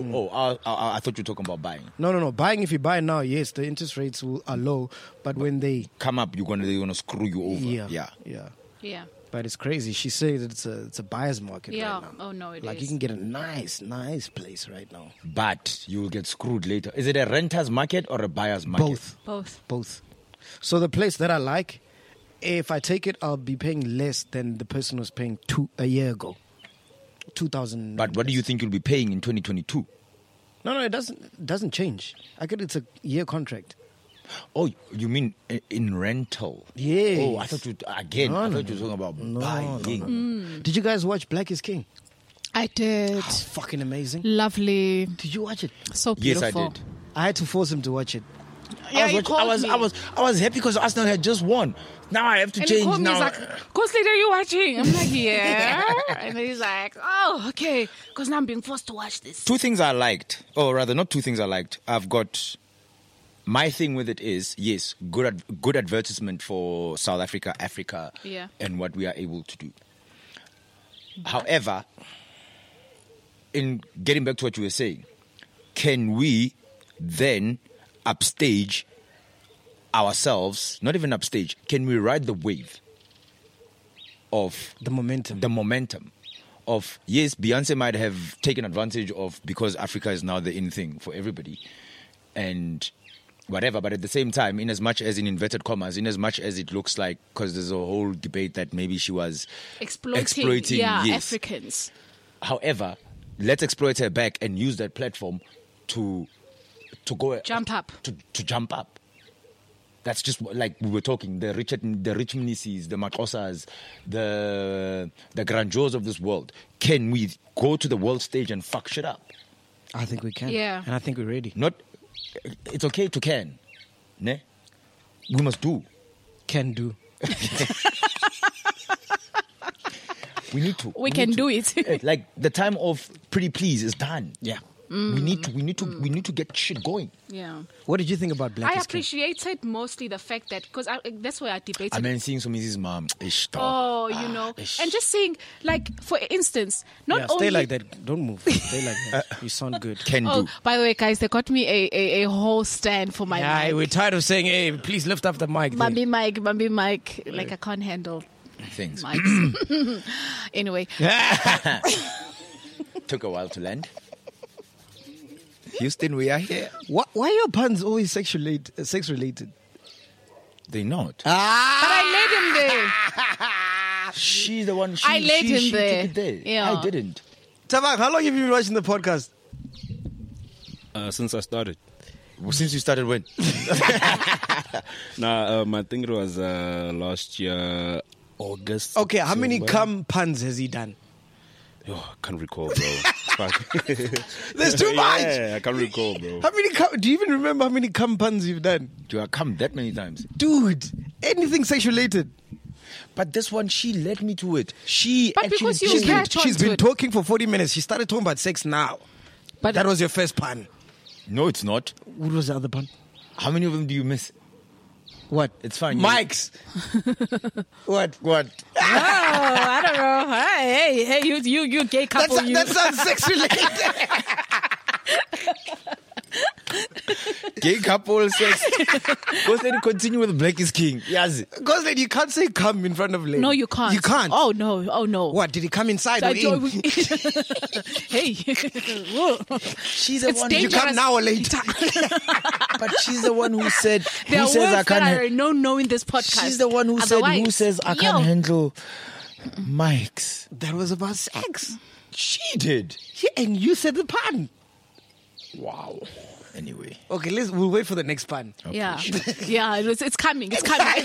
I thought you were talking about buying. No. Buying, if you buy now, yes, the interest rates are low, but when they Come up, they're gonna screw you over. yeah. Yeah. But it's crazy. She said it's a buyer's market Yeah. right now. Oh no, it is. Like you can get a nice place right now. But you will get screwed later. Is it a renter's market or a buyer's market? Both. So the place that I like, if I take it, I'll be paying less than the person was paying a year ago. 2,000. But what do you think you'll be paying in 2022? No, it doesn't change. It's a year contract. Oh, you mean in rental? Yes. Oh, I thought you were talking about buying. Did you guys watch Black is King? I did. Fucking amazing. Lovely. Did you watch it? So Yes, beautiful. I did. I had to force him to watch it. Yeah, I he was, called watching- I me. was I was happy because Arsenal had just won. Now I have to And he change. called me, Now he's like, Ghost Lady, are you watching? I'm like, yeah. And then he's like, oh, okay. Because now I'm being forced to watch this. two things I liked, or rather, not two things I liked. I've got my thing with it is yes, good advertisement for South Africa, Yeah. and what we are able to do. However, in getting back to what you were saying, can we then upstage ourselves? Not even upstage. Can we ride the wave of The momentum. the momentum of yes, Beyonce might have taken advantage of because Africa is now the in thing for everybody and whatever, but at the same time, in as much as in inverted commas, in as much as it looks like, because there's a whole debate that maybe she was Exploiting yes. Africans. However, let's exploit her back and use that platform to go Jump up. to jump up. That's just like we were talking, the Richmondses, the Makosas, the grandeurs of this world. Can we go to the world stage and fuck shit up? I think we can. Yeah. And I think we're ready. Not, it's okay to can, ne? We must do. Can do. We need to. We can need do to. it. Like the time of pretty please is done. Yeah. We need to get shit going. Yeah. What did you think about Black I is King? appreciated mostly the fact that, because that's where I debated. I mean, seeing Somizi's mom, Oh, you know, and just saying, like, for instance, not Yeah, only stay like that. Don't move. Stay like that. You sound good. can Oh, do. by the way, guys, they got me a whole stand for my Yeah, mic. we're tired of saying, hey, please lift up the mic. there. Bambi mic. Like I can't handle Things mics. Anyway, took a while to land. Houston, we are here. Why are your puns always sex related? They not. But I laid him there. She's the one. I laid him she there. Took it there. Yeah. I didn't. Tabang, how long have you been watching the podcast? Since I started. Well, since you started when? I think it was last year, August. Okay, how many September. puns has he done? Oh, I can't recall, bro. Fuck. There's too much. Yeah, I can't recall, bro. How many do you even remember how many puns you've done? Do I come that many times? Dude, anything sex related. But this one, she led me to it. She But actually because you told me- catch on She's to been it. talking for 40 minutes. She started talking about sex now. But That was your first pun. No, it's not. What was the other pun? How many of them do you miss? What? It's fine. Mike's. What? What? oh, I don't know. Hey, you gay couple. That sounds sex related. Gay couple sex. Go ahead and continue with Black is King. Yes. Because then you can't say come in front of lady. No, you can't. You can't. Oh no. What? Did he come inside or I in? don't- hey, She's the It's one. Did you come dangerous. now or later? But she's the one who said. there Who are says I words that can't? are no in this podcast. She's the one who said. Who Otherwise, says I yo, can't handle mics? That was about sex. She did. Yeah, and you said the pun. Wow. Anyway. Okay, we'll wait for the next pun. Yeah, yeah. It's coming. It's coming.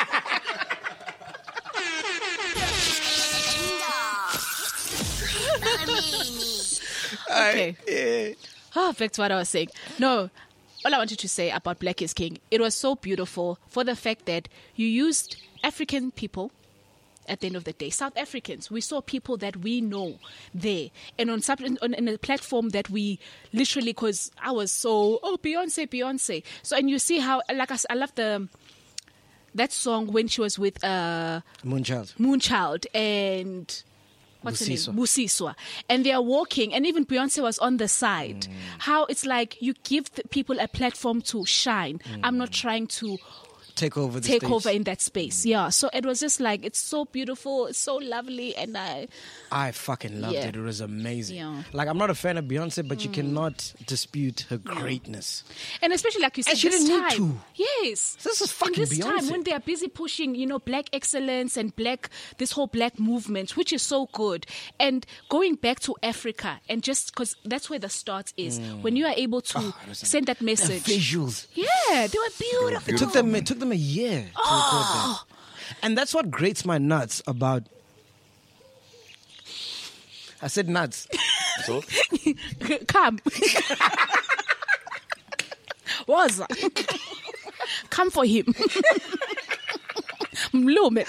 Okay. Back to what I was saying. No, all I wanted to say about Black is King, it was so beautiful for the fact that you used African people. At the end of the day, South Africans, we saw people that we know there, and on a platform that we literally, because I was so Beyonce. So, and you see how, like I love that song when she was with Moonchild and what's her name? Busiswa. And they are walking, and even Beyonce was on the side. How it's like you give the people a platform to shine. I'm not trying to Take over in that space. Yeah. So it was just like, it's so beautiful, it's so lovely, and I fucking loved Yeah. it. It was amazing. Yeah. Like, I'm not a fan of Beyonce, but you cannot dispute her greatness. and especially like you said, And she this didn't need time, to. yes, This is fucking in this time Beyonce. when they are busy pushing, black excellence and this whole black movement, which is so good, and going back to Africa, and just because that's where the start is, when you are able to send that The message. visuals. Yeah, they were beautiful. It took them a year to record that. And that's what grates my nuts about. I said nuts. So Come. Was come for him. Mlume.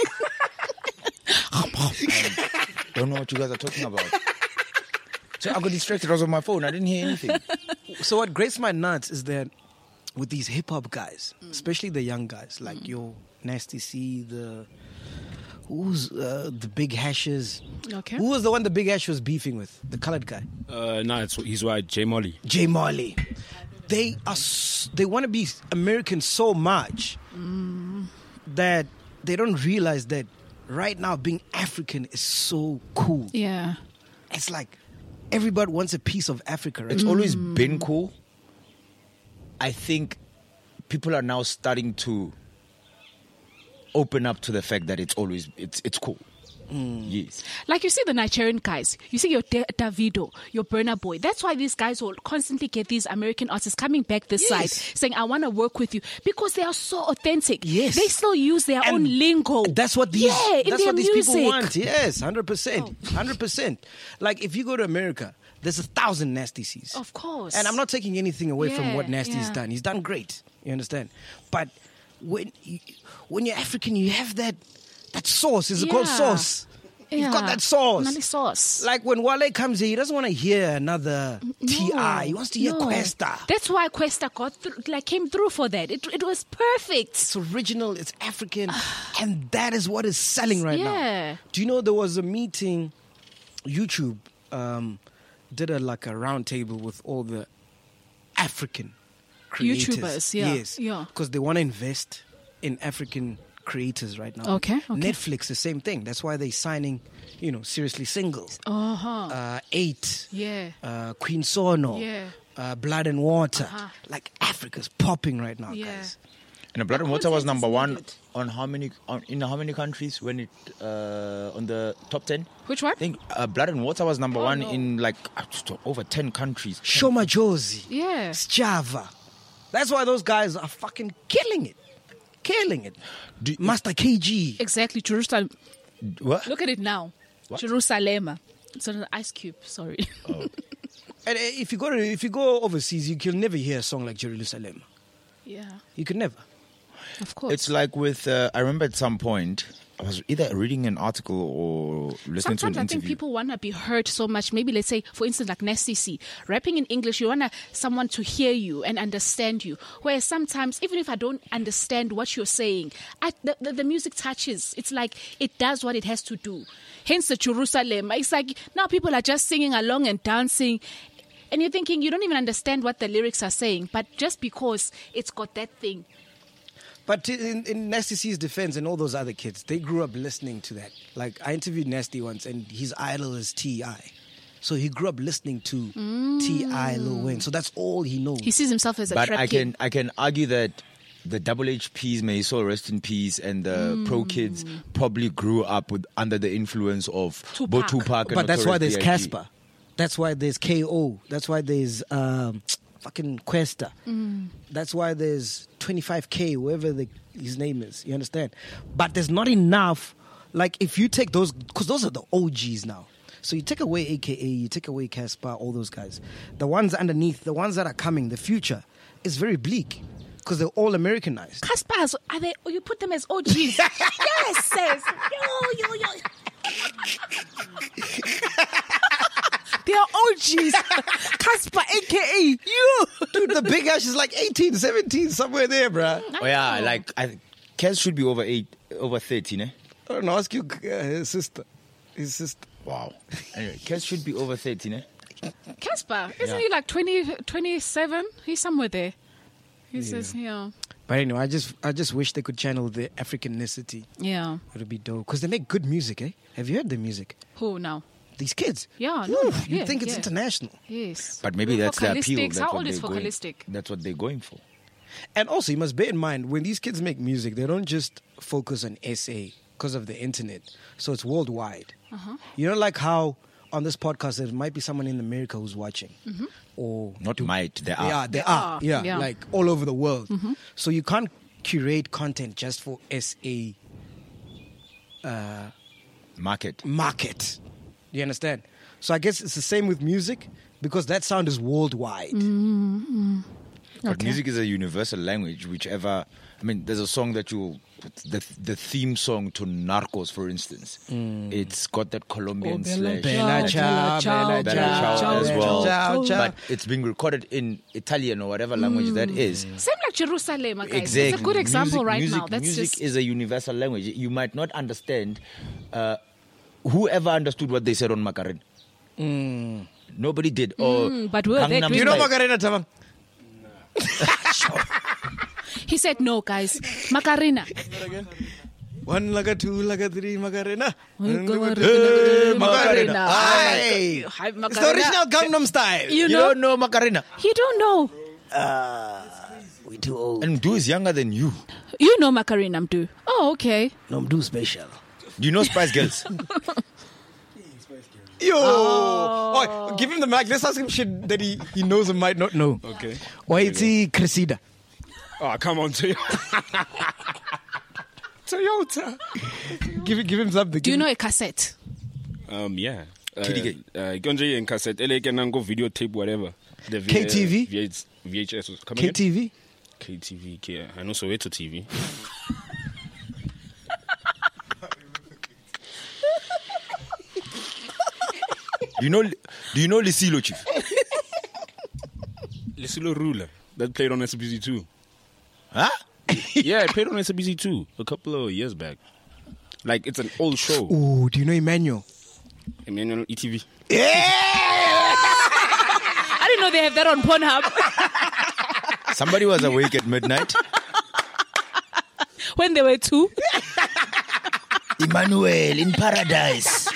don't know what you guys are talking about. So I got distracted. I was on my phone. I didn't hear anything. So what grates my nuts is that with these hip hop guys, especially the young guys, like your Nasty C, who's the Big Hashes? Okay. Who was the one the Big Hash was beefing with? The colored guy, He's white, J Molly. J Marley. They want to be American so much that they don't realize that right now being African is so cool. Yeah. It's like everybody wants a piece of Africa, right? It's always been cool. I think people are now starting to open up to the fact that it's cool. Yes. Like you see the Nigerian guys, you see your Davido, your Burna Boy. That's why these guys will constantly get these American artists coming back this side saying, I want to work with you, because they are so authentic. Yes. They still use their own lingo. That's what these, in that's their what these music. people want. Yes, 100%. 100%. Like if you go to America, there's 1,000 Nasty C's. Of course. And I'm not taking anything away from Yeah, what Nasty's yeah. done. He's done great. You understand? But when you're African, you have that sauce. Is it called sauce? You've got that sauce. Nani sauce. Like when Wale comes here, he doesn't want to hear another T.I. He wants to hear Questa. That's why Questa came through for that. It was perfect. It's original, it's African, and that is what is selling right now. Yeah. Do you know there was a meeting, YouTube did a round table with all the African creators. YouTubers, yeah. Yes. Yeah. Because they want to invest in African creators right now. Okay. Netflix, the same thing. That's why they're signing, Seriously Singles. 8. Yeah. Queen Sono. Yeah. Blood and Water. Like Africa's popping right now, Yeah. guys. And Blood and Water was content number is one needed. on how many countries when it on the top 10? Which one? I think Blood and Water was number one no. in like over 10 countries. Shoma Josie. Yeah. Java. That's why those guys are fucking killing it. Killing it. Master KG. Exactly. Jerusalem. What? Look at it now. Jerusalem. It's an ice cube. Sorry. And if you go overseas, you'll never hear a song like Jerusalem. Yeah. You could never. Of course. It's like with, I remember at some point, I was either reading an article or listening Sometimes to an I interview. think people want to be heard so much. Maybe let's say, for instance, like Nasty C, rapping in English, you want someone to hear you and understand you. Whereas sometimes, even if I don't understand what you're saying, the music touches. It's like it does what it has to do. Hence the Jerusalem. It's like now people are just singing along and dancing. And you're thinking you don't even understand what the lyrics are saying. But just because it's got that thing. But in Nasty C's defense and all those other kids, they grew up listening to that. Like, I interviewed Nasty once, and his idol is T.I. So he grew up listening to T.I. Lil Wayne. So that's all he knows. He sees himself as a But trap I kid. can argue that the Double HPs, may his soul rest in peace, and the Pro Kids probably grew up under the influence of both Tupac and But that's why Notorious there's B.I.G.. Casper. That's why there's K.O. That's why there's fucking Questa. That's why there's 25K, whoever his name is. You understand? But there's not enough. Like, if you take those, because those are the OGs now. So you take away AKA, you take away Casper, all those guys. The ones underneath, the ones that are coming, the future is very bleak because they're all Americanized. Caspers, are they? You put them as OGs? Yes, sis. Yo. They are OGs. Casper, a.k.a. you. Dude, the big ass is like 18, 17, somewhere there, bruh. Oh yeah, like Kes should be over 13, eh? I don't know, ask his sister. His sister. Wow. Anyway, Kes should be over 13, eh? Casper, isn't he like 20, 27? He's somewhere there. He says, yeah. But anyway, I just wish they could channel the Africanicity. Yeah. It would be dope. Because they make good music, eh? Have you heard the music? Who now? These kids. Yeah, no. Oof, you yeah, think it's yeah. international. Yes. But maybe that's the appeal. Vocalistics. That's How what old is they're going- vocalistic? That's what they're going for. And also, you must bear in mind, when these kids make music, they don't just focus on SA because of the internet. So it's worldwide. You know, like how on this podcast, there might be someone in America who's watching. Or Not might, they are. They are. Yeah, Yeah. like all over the world. So you can't curate content just for SA Market. market. You understand? So I guess it's the same with music because that sound is worldwide. But music is a universal language, whichever. I mean, there's a song that the theme song to Narcos, for instance. It's got that Colombian slash. Bella ciao, bella Bella ciao, ciao as well. ciao, ciao. But it's being recorded in Italian or whatever language that is. Same like Jerusalem, guys. Exactly. It's a good example music, now. That's music just is a universal language. You might not understand. Whoever understood what they said on Macarena? Nobody did. Or but we're there Gangnam doing You know Style. Macarena, Tamang? He said no, guys. Macarena. 1 laga 2 laga 3 Macarena. Macarena. Aye. Hi, It's the Macarena. original Gangnam Style. You You know? don't know Macarena. You don't know. We too old. And Mdu is younger than you. You know Macarena, Mdu. Oh, okay. No, I'm too special. Do you know Spice Girls? Yo! Oh, give him the mic. Let's ask him shit that he knows and might not know. Okay. Waiti Crescida. Oh, come on, Toyota. Toyota. Give him something. Do you know a cassette? Yeah. Kitty Gonje and cassette, Nango videotape, whatever. The KTV? VHS was coming. KTV? KTV, yeah. I know Soweto TV. Do you know Lisilo, Chief? Lisilo Ruler. That played on SBC 2. Huh? Yeah, it played on SBC 2 a couple of years back. Like, it's an old show. Oh, do you know Emmanuel? Emmanuel ETV. I didn't know they have that on Pornhub. Somebody was awake at midnight. When they were two. Emmanuel in paradise.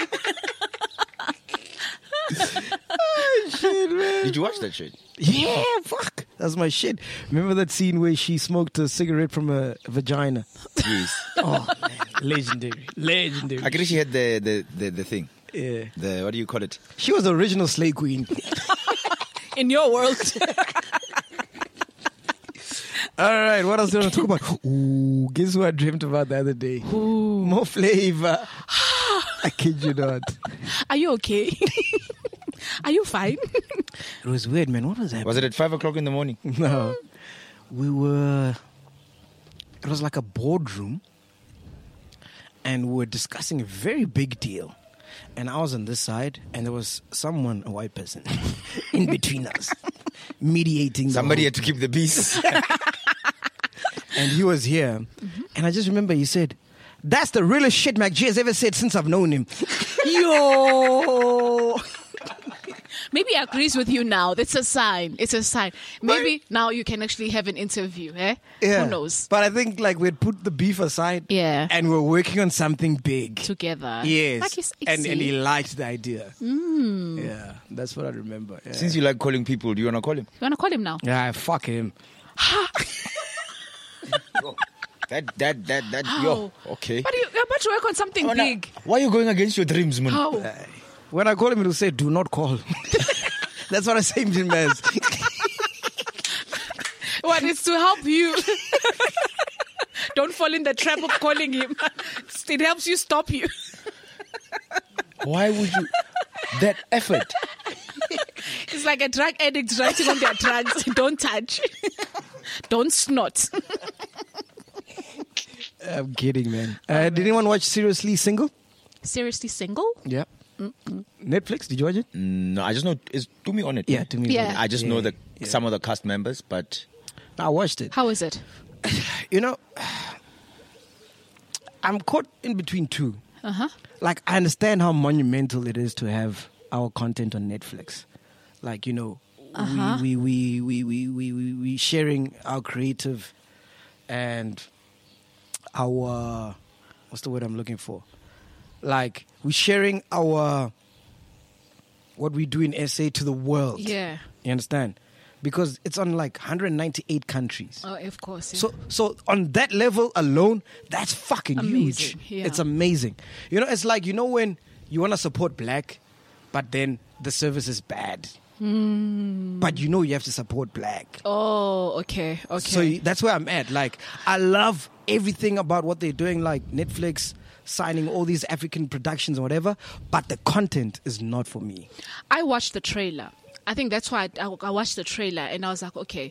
Did you watch that shit? Yeah, fuck. That's my shit. Remember that scene where she smoked a cigarette from a vagina? Yes. Oh, man. Legendary. Legendary. I guess she had the thing. Yeah. The what do you call it? She was the original slay queen. In your world. All right, what else do you want to talk about? Ooh, guess what I dreamt about the other day? Ooh. More flavor. I kid you not. Are you okay? Are you fine? It was weird, man. What was that? Was it at 5 o'clock in the morning? No. It was like a boardroom, and we were discussing a very big deal. And I was on this side, and there was someone, a white person, in between us, mediating. Somebody had to keep the peace. And he was here. Mm-hmm. And I just remember he said, "That's the realest shit Mac G has ever said since I've known him." Yo! Maybe he agrees with you now. That's a sign. It's a sign. Maybe now you can actually have an interview. Eh? Yeah. Who knows? But I think like we'd put the beef aside. Yeah. And we're working on something big. Together. Yes. Like and he liked the idea. Yeah. That's what I remember. Yeah. Since you like calling people, do you want to call him? You want to call him now? Yeah, fuck him. Yo, okay. But you're about to work on something big. Why are you going against your dreams, man? How? When I call him, he'll say, "Do not call." That's what I say to him as. What is to help you? Don't fall in the trap of calling him. It helps you stop you. Why would you? That effort. It's like a drug addict writing on their drugs. Don't touch. Don't snort. I'm kidding, man. Did anyone watch Seriously Single? Seriously Single? Yeah. Netflix, did you watch it? No, I just know is Tumi on it. Yeah, Tumi. Yeah. I just know some of the cast members, but I watched it. How is it? You know, I'm caught in between two. Like, I understand how monumental it is to have our content on Netflix. Like, you know, we sharing our creative and our, what's the word I'm looking for? Like, we're sharing our, what we do in SA to the world. Yeah. You understand? Because it's on like 198 countries. Oh, of course. Yeah. So on that level alone, that's fucking huge. Yeah. It's amazing. You know, it's like, you know, when you want to support black, but then the service is bad. But you know you have to support black. Oh, okay. So that's where I'm at. Like, I love everything about what they're doing, like Netflix signing all these African productions or whatever, but the content is not for me. I watched the trailer. I think that's why I watched the trailer and I was like, okay,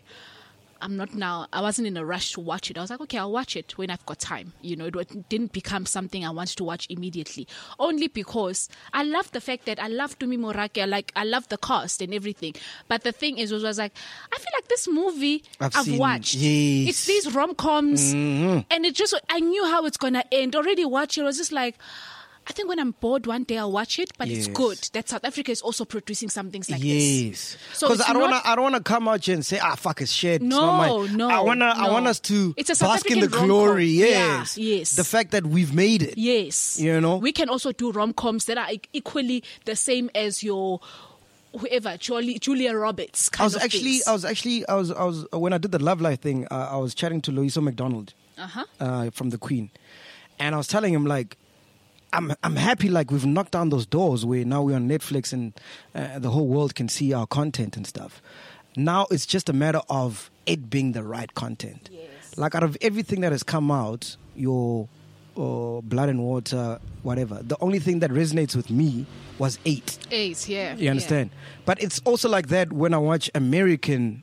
I wasn't in a rush to watch it. I was like, okay, I'll watch it when I've got time. You know, it didn't become something I wanted to watch immediately. Only because I love the fact that I love Tumi Morake. Like, I love the cast and everything. But the thing is, was like, I feel like this movie I've watched. Yes. It's these rom-coms. And it just, I knew how it's going to end. Already watching, it was just like, I think when I'm bored one day I'll watch it, but it's good that South Africa is also producing some things like this. Yes. So because I don't want to come out here and say, fuck, it's shit. No. I want us to it's a South bask in the African glory. rom-com. Yes. Yeah, yes. The fact that we've made it. Yes. You know? We can also do rom-coms that are equally the same as your whoever, Julia Roberts kind of things. I was when I did the Love Life thing, I was chatting to Loiso McDonald from The Queen. And I was telling him, like, I'm happy, like, we've knocked down those doors where now we're on Netflix and the whole world can see our content and stuff. Now it's just a matter of it being the right content. Yes. Like, out of everything that has come out, your Blood and Water, whatever, the only thing that resonates with me was 8. 8, yeah. You understand? Yeah. But it's also like that when I watch American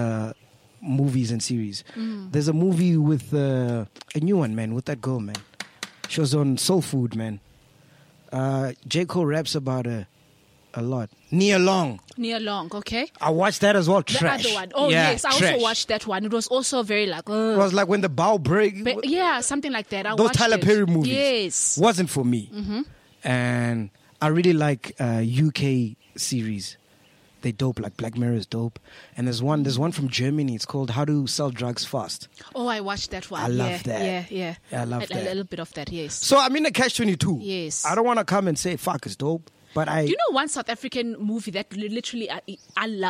movies and series. There's a movie with a new one, man, with that girl, man. She was on Soul Food, man. J. Cole raps about her a lot. Nia Long, okay. I watched that as well. Trash. The other one. Oh, yeah, yes. I trash. also watched that one. It was also very like... It was like when the bow break. Yeah, something like that. Those Tyler Perry movies. Yes. Wasn't for me. And I really like UK series. They dope, like Black Mirror is dope. And there's one from Germany. It's called How to Sell Drugs Fast. Oh, I watched that one. I love that. Yeah. I love that. A little bit of that, yes. So I'm in a catch-22. Yes. I don't want to come and say, fuck, it's dope. But Do you know one South African movie that literally I loved?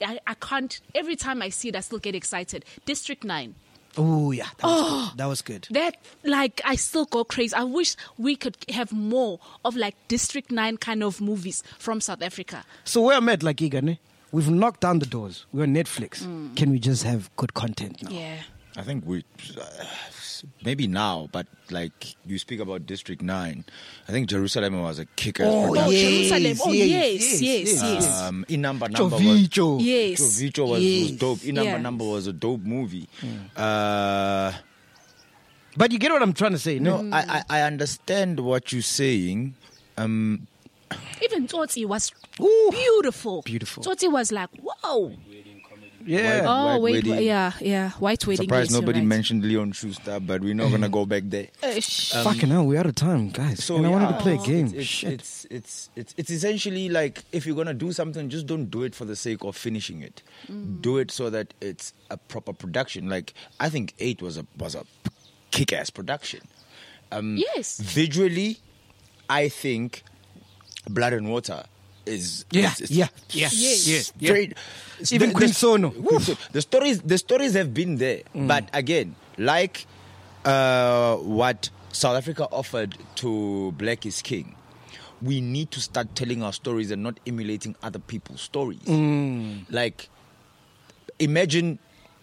I can't. Every time I see it, I still get excited. District 9. Oh yeah, that was good. That, like, I still go crazy. I wish we could have more of like District 9 kind of movies from South Africa. So where I'm at, like Igane, we've knocked down the doors. We're on Netflix. Can we just have good content now? Yeah. I think we maybe now, but like you speak about District 9, I think Jerusalem was a kick-ass production. Jerusalem. Oh, yes. Number Chovicho. Yes. Chovicho was dope. Number was a dope movie. But you get what I'm trying to say, no? I understand what you're saying. Even Tsotsi was beautiful. Beautiful. Tsotsi was like, whoa. Yeah. White wedding. Surprised yes, nobody you're right. mentioned Leon Schuster, but we're not gonna go back there. Fucking hell, we're out of time, guys. And I wanted to play a game. Shit. It's essentially like, if you're gonna do something, just don't do it for the sake of finishing it. Do it so that it's a proper production. Like, I think 8 was a kick-ass production. Yes. Visually, I think Blood and Water is Yes. straight. Even Queen Sono. The stories have been there, but again, like what South Africa offered to Black is King, we need to start telling our stories and not emulating other people's stories. Like, imagine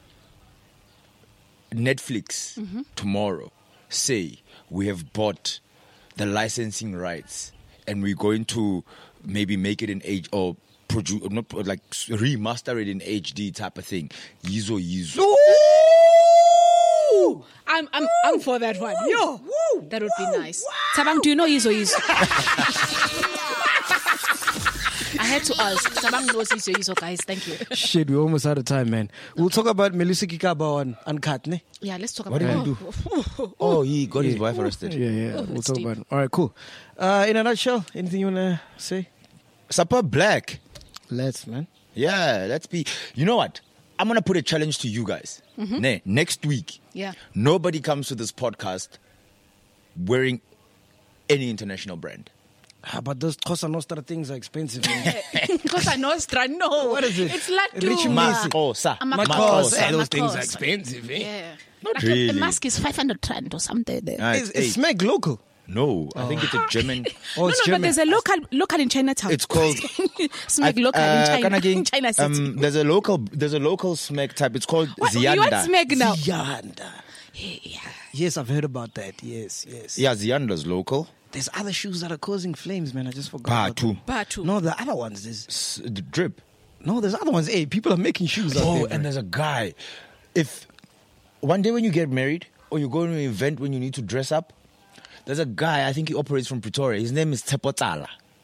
Netflix tomorrow say we have bought the licensing rights and we're going to maybe make it in H or produce, not like remaster it in HD type of thing. Yizo. I'm for that one. Yo, that would be nice. Tabang, do you know Yizo? I had to ask. Tabang knows Yizo, guys. Thank you. Shit, we're almost out of time, man. We'll talk about Melusi Kikaba on Uncut, ne? Yeah, let's talk What about did he do? Oh, he got his wife arrested. Yeah. We'll it's talk deep. about it. All right, cool. In a nutshell, anything you want to say? Superb Black. Let's, man. Yeah, let's be. You know what? I'm going to put a challenge to you guys. Next week, Yeah. nobody comes to this podcast wearing any international brand. But those Cosa Nostra things are expensive. Cosa Nostra, no. What is it? It's Latu. Richie Masi. Makosa. Makosa. those things are Makosa. expensive, eh? Yeah. Not Like really. The mask is 500 rand or something. There. It's Smeg local. No, I think it's a German. Oh, No, it's but German. there's a local in Chinatown. It's called Smeg local in China. In China City. There's a local smack type. It's called What, Zianda. you want Smeg now? Zianda. Yeah. Yes, I've heard about that. Yes. Yeah, Zianda's local. There's other shoes that are causing flames, man. I just forgot. about Batu. them. No, the other ones. The drip. No, there's other ones. Hey, people are making shoes out there. And there's a guy. If one day when you get married or you go to an event when you need to dress up, there's a guy, I think he operates from Pretoria. His name is Tepotala.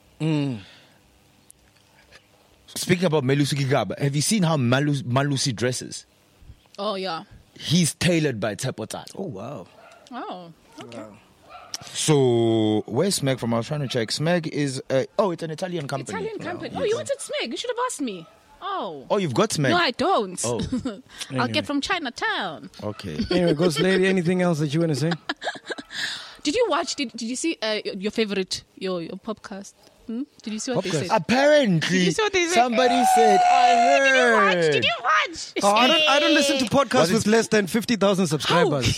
Speaking about Melusi Kigaba, have you seen how Malusi dresses? Oh, yeah. He's tailored by Tepotala. Oh, wow. Oh, okay. So, where's Smeg from? I was trying to check. Smeg is, it's an Italian company. Italian company. Oh, you wanted Smeg. You should have asked me. Oh. Oh, you've got Smeg? No, I don't. Oh. I'll get from Chinatown. Okay. Anyway, Ghost Lady, anything else that you want to say? Did you watch? Did you see your favorite your podcast? Did you see what they said? Apparently, You saw what they said? somebody said, I heard. Did you watch? Oh, I don't listen to podcasts Was it- with less than 50,000 subscribers.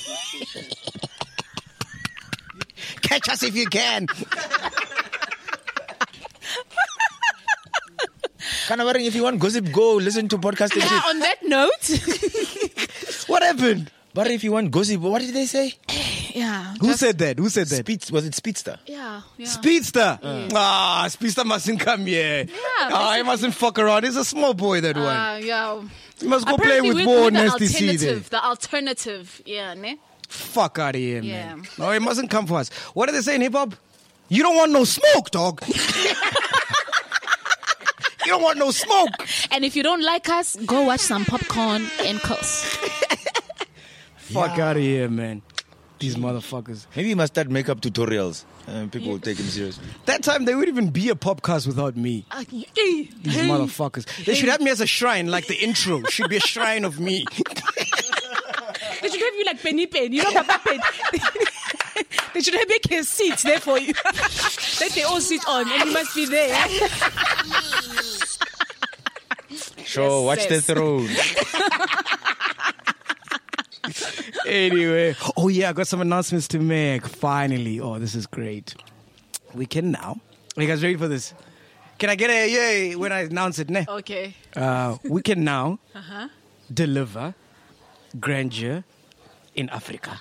Catch us if you can. Kind of wondering if you want gossip, go listen to podcast and Yeah, shit. on that note, What happened? But if you want gossip, what did they say? yeah. Who said that? Was it Speedster? Yeah. Speedster? Speedster mustn't come here. Yeah, He mustn't fuck around. He's a small boy, that one. Yeah. He must go play Apparently with we're more the nasty seed. The alternative, yeah, ne? Fuck out of here, Yeah. man. No, he mustn't come for us. What do they say in hip hop? You don't want no smoke, dog. You don't want no smoke. And if you don't like us, go watch some popcorn and cuss. Fuck out of here, man. These motherfuckers. Maybe you must start makeup tutorials. People will take him seriously. That time, there wouldn't even be a podcast without me. These motherfuckers. They should have me as a shrine, like the intro. Should be a shrine of me. They should have you like Penny Pen. You know, Papa Pen. They should have make a seat there for you. That they all sit on and you must be there. Sure, watch the throne. Anyway. Oh, yeah, I got some announcements to make. Finally. Oh, this is great. We can now. Are you guys ready for this? Can I get a yay when I announce it? Ne? Okay. We can now deliver grandeur in Africa.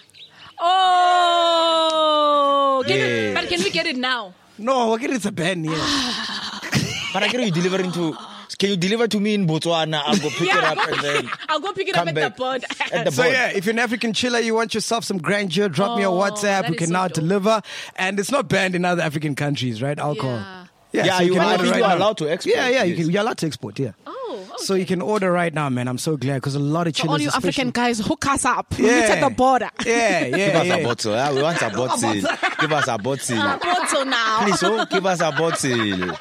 Oh! Yeah. But can we get it now? No, it's a band here. But I get you delivering to. Can you deliver to me in Botswana? I'll go pick it up and then I'll go pick it up come at the back. board. At the So board. yeah, if you're an African chiller, you want yourself some grandeur, drop me a WhatsApp. that We is can so now dope. deliver. And it's not banned in other African countries, right? Alcohol. Yeah, so you can are- order you right are now. allowed to export, Yeah, yes. you're allowed to export, yeah. Oh, okay. So you can order right now, man. I'm so glad because a lot of So chillers all you especially- African guys, hook us up. Yeah. Meet at the border. Yeah, Give yeah, us a yeah. bottle. Yeah? We want a bottle. Give us a bottle. Bottle now. Please, oh, give us a bottle.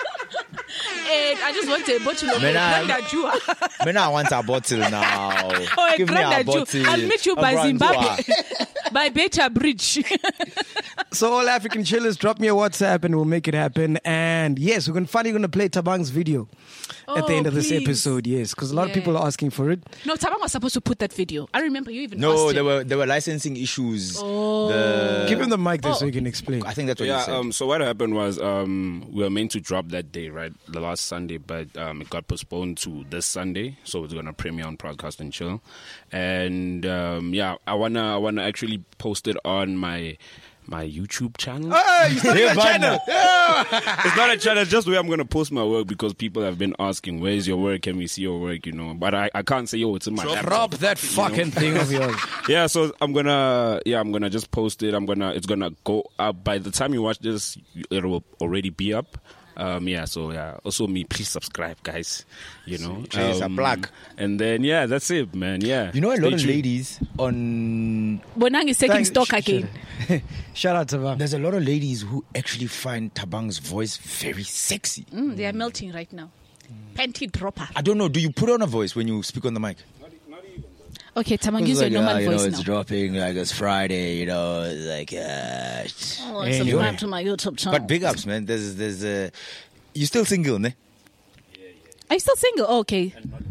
And I just want a bottle of Man, Grandajua. Man, I want a bottle now. Oh, Give me a Grandajua. bottle. I'll meet you A by Grandua. Zimbabwe. By Beta Bridge. So all African chillers, drop me a WhatsApp and we'll make it happen. And yes, we're finally going to play Tabang's video at the Oh, end of this please. episode. Yes, because a lot of Yeah. people are asking for it. No, Tabang was supposed to put that video. I remember you even No, asked there him. were licensing issues. Oh. Give him the mic there so he can explain. I think that's what you Yeah, said. so what happened was we were meant to drop that day, right? The last Sunday, but it got postponed to this Sunday. So it's gonna premiere on Podcast and Chill. And I wanna actually post it on my YouTube channel. Hey, you started Yeah, a man. channel. It's not a channel, just where I'm gonna post my work because people have been asking, "Where's your work? Can we see your work?" You know, but I can't say, "Oh, it's in my laptop." Drop that fucking thing of yours. Yeah, so I'm gonna just post it. It's gonna go up by the time you watch this. It will already be up. Also me, please subscribe, guys. You know, Please, a plug. And then that's it, man. Yeah, You know, a lot of Stay tuned. ladies on. Bonang is taking Thanks. stock again. Shout out to Tabang. There's a lot of ladies who actually find Tabang's voice very sexy. They are melting right now. Panty dropper. I don't know. Do you put on a voice when you speak on the mic? Okay, Tabang, use your normal voice now. dropping like it's Friday. You know, it's like. Oh, Anyway. subscribe to my YouTube channel. But big ups, man. There's you still single, ne? Are you still single? Oh, okay.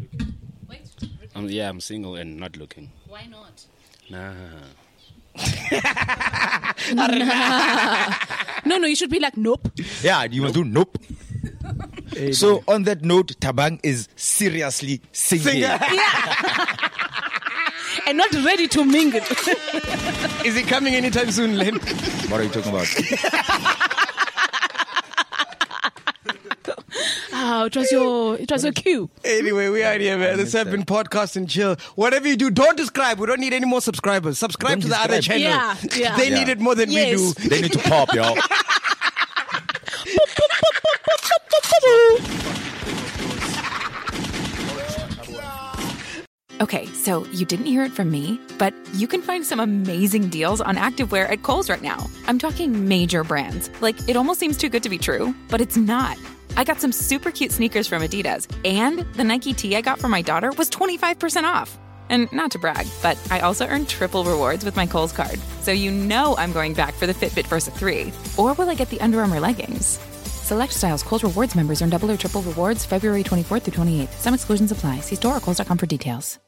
I'm single and not looking. Why not? Nah. No, you should be like, nope. Yeah, you will do nope. So on that note, Tabang is seriously single. And not ready to mingle. Is he coming anytime soon, Len? What are you talking about? It was your cue. Anyway, we are here, man. This has been Podcast and Chill. Whatever you do, don't describe. We don't need any more subscribers. Subscribe Don't to the other describe. channel. Yeah. They need it more than we Yes. do. They need to pop, y'all. Okay, so you didn't hear it from me, but you can find some amazing deals on activewear at Kohl's right now. I'm talking major brands. Like, it almost seems too good to be true, but it's not. I got some super cute sneakers from Adidas, and the Nike tee I got for my daughter was 25% off. And not to brag, but I also earned triple rewards with my Kohl's card. So you know I'm going back for the Fitbit Versa 3. Or will I get the Under Armour leggings? Select styles. Kohl's Rewards members earn double or triple rewards February 24th through 28th. Some exclusions apply. See store or Kohl's.com for details.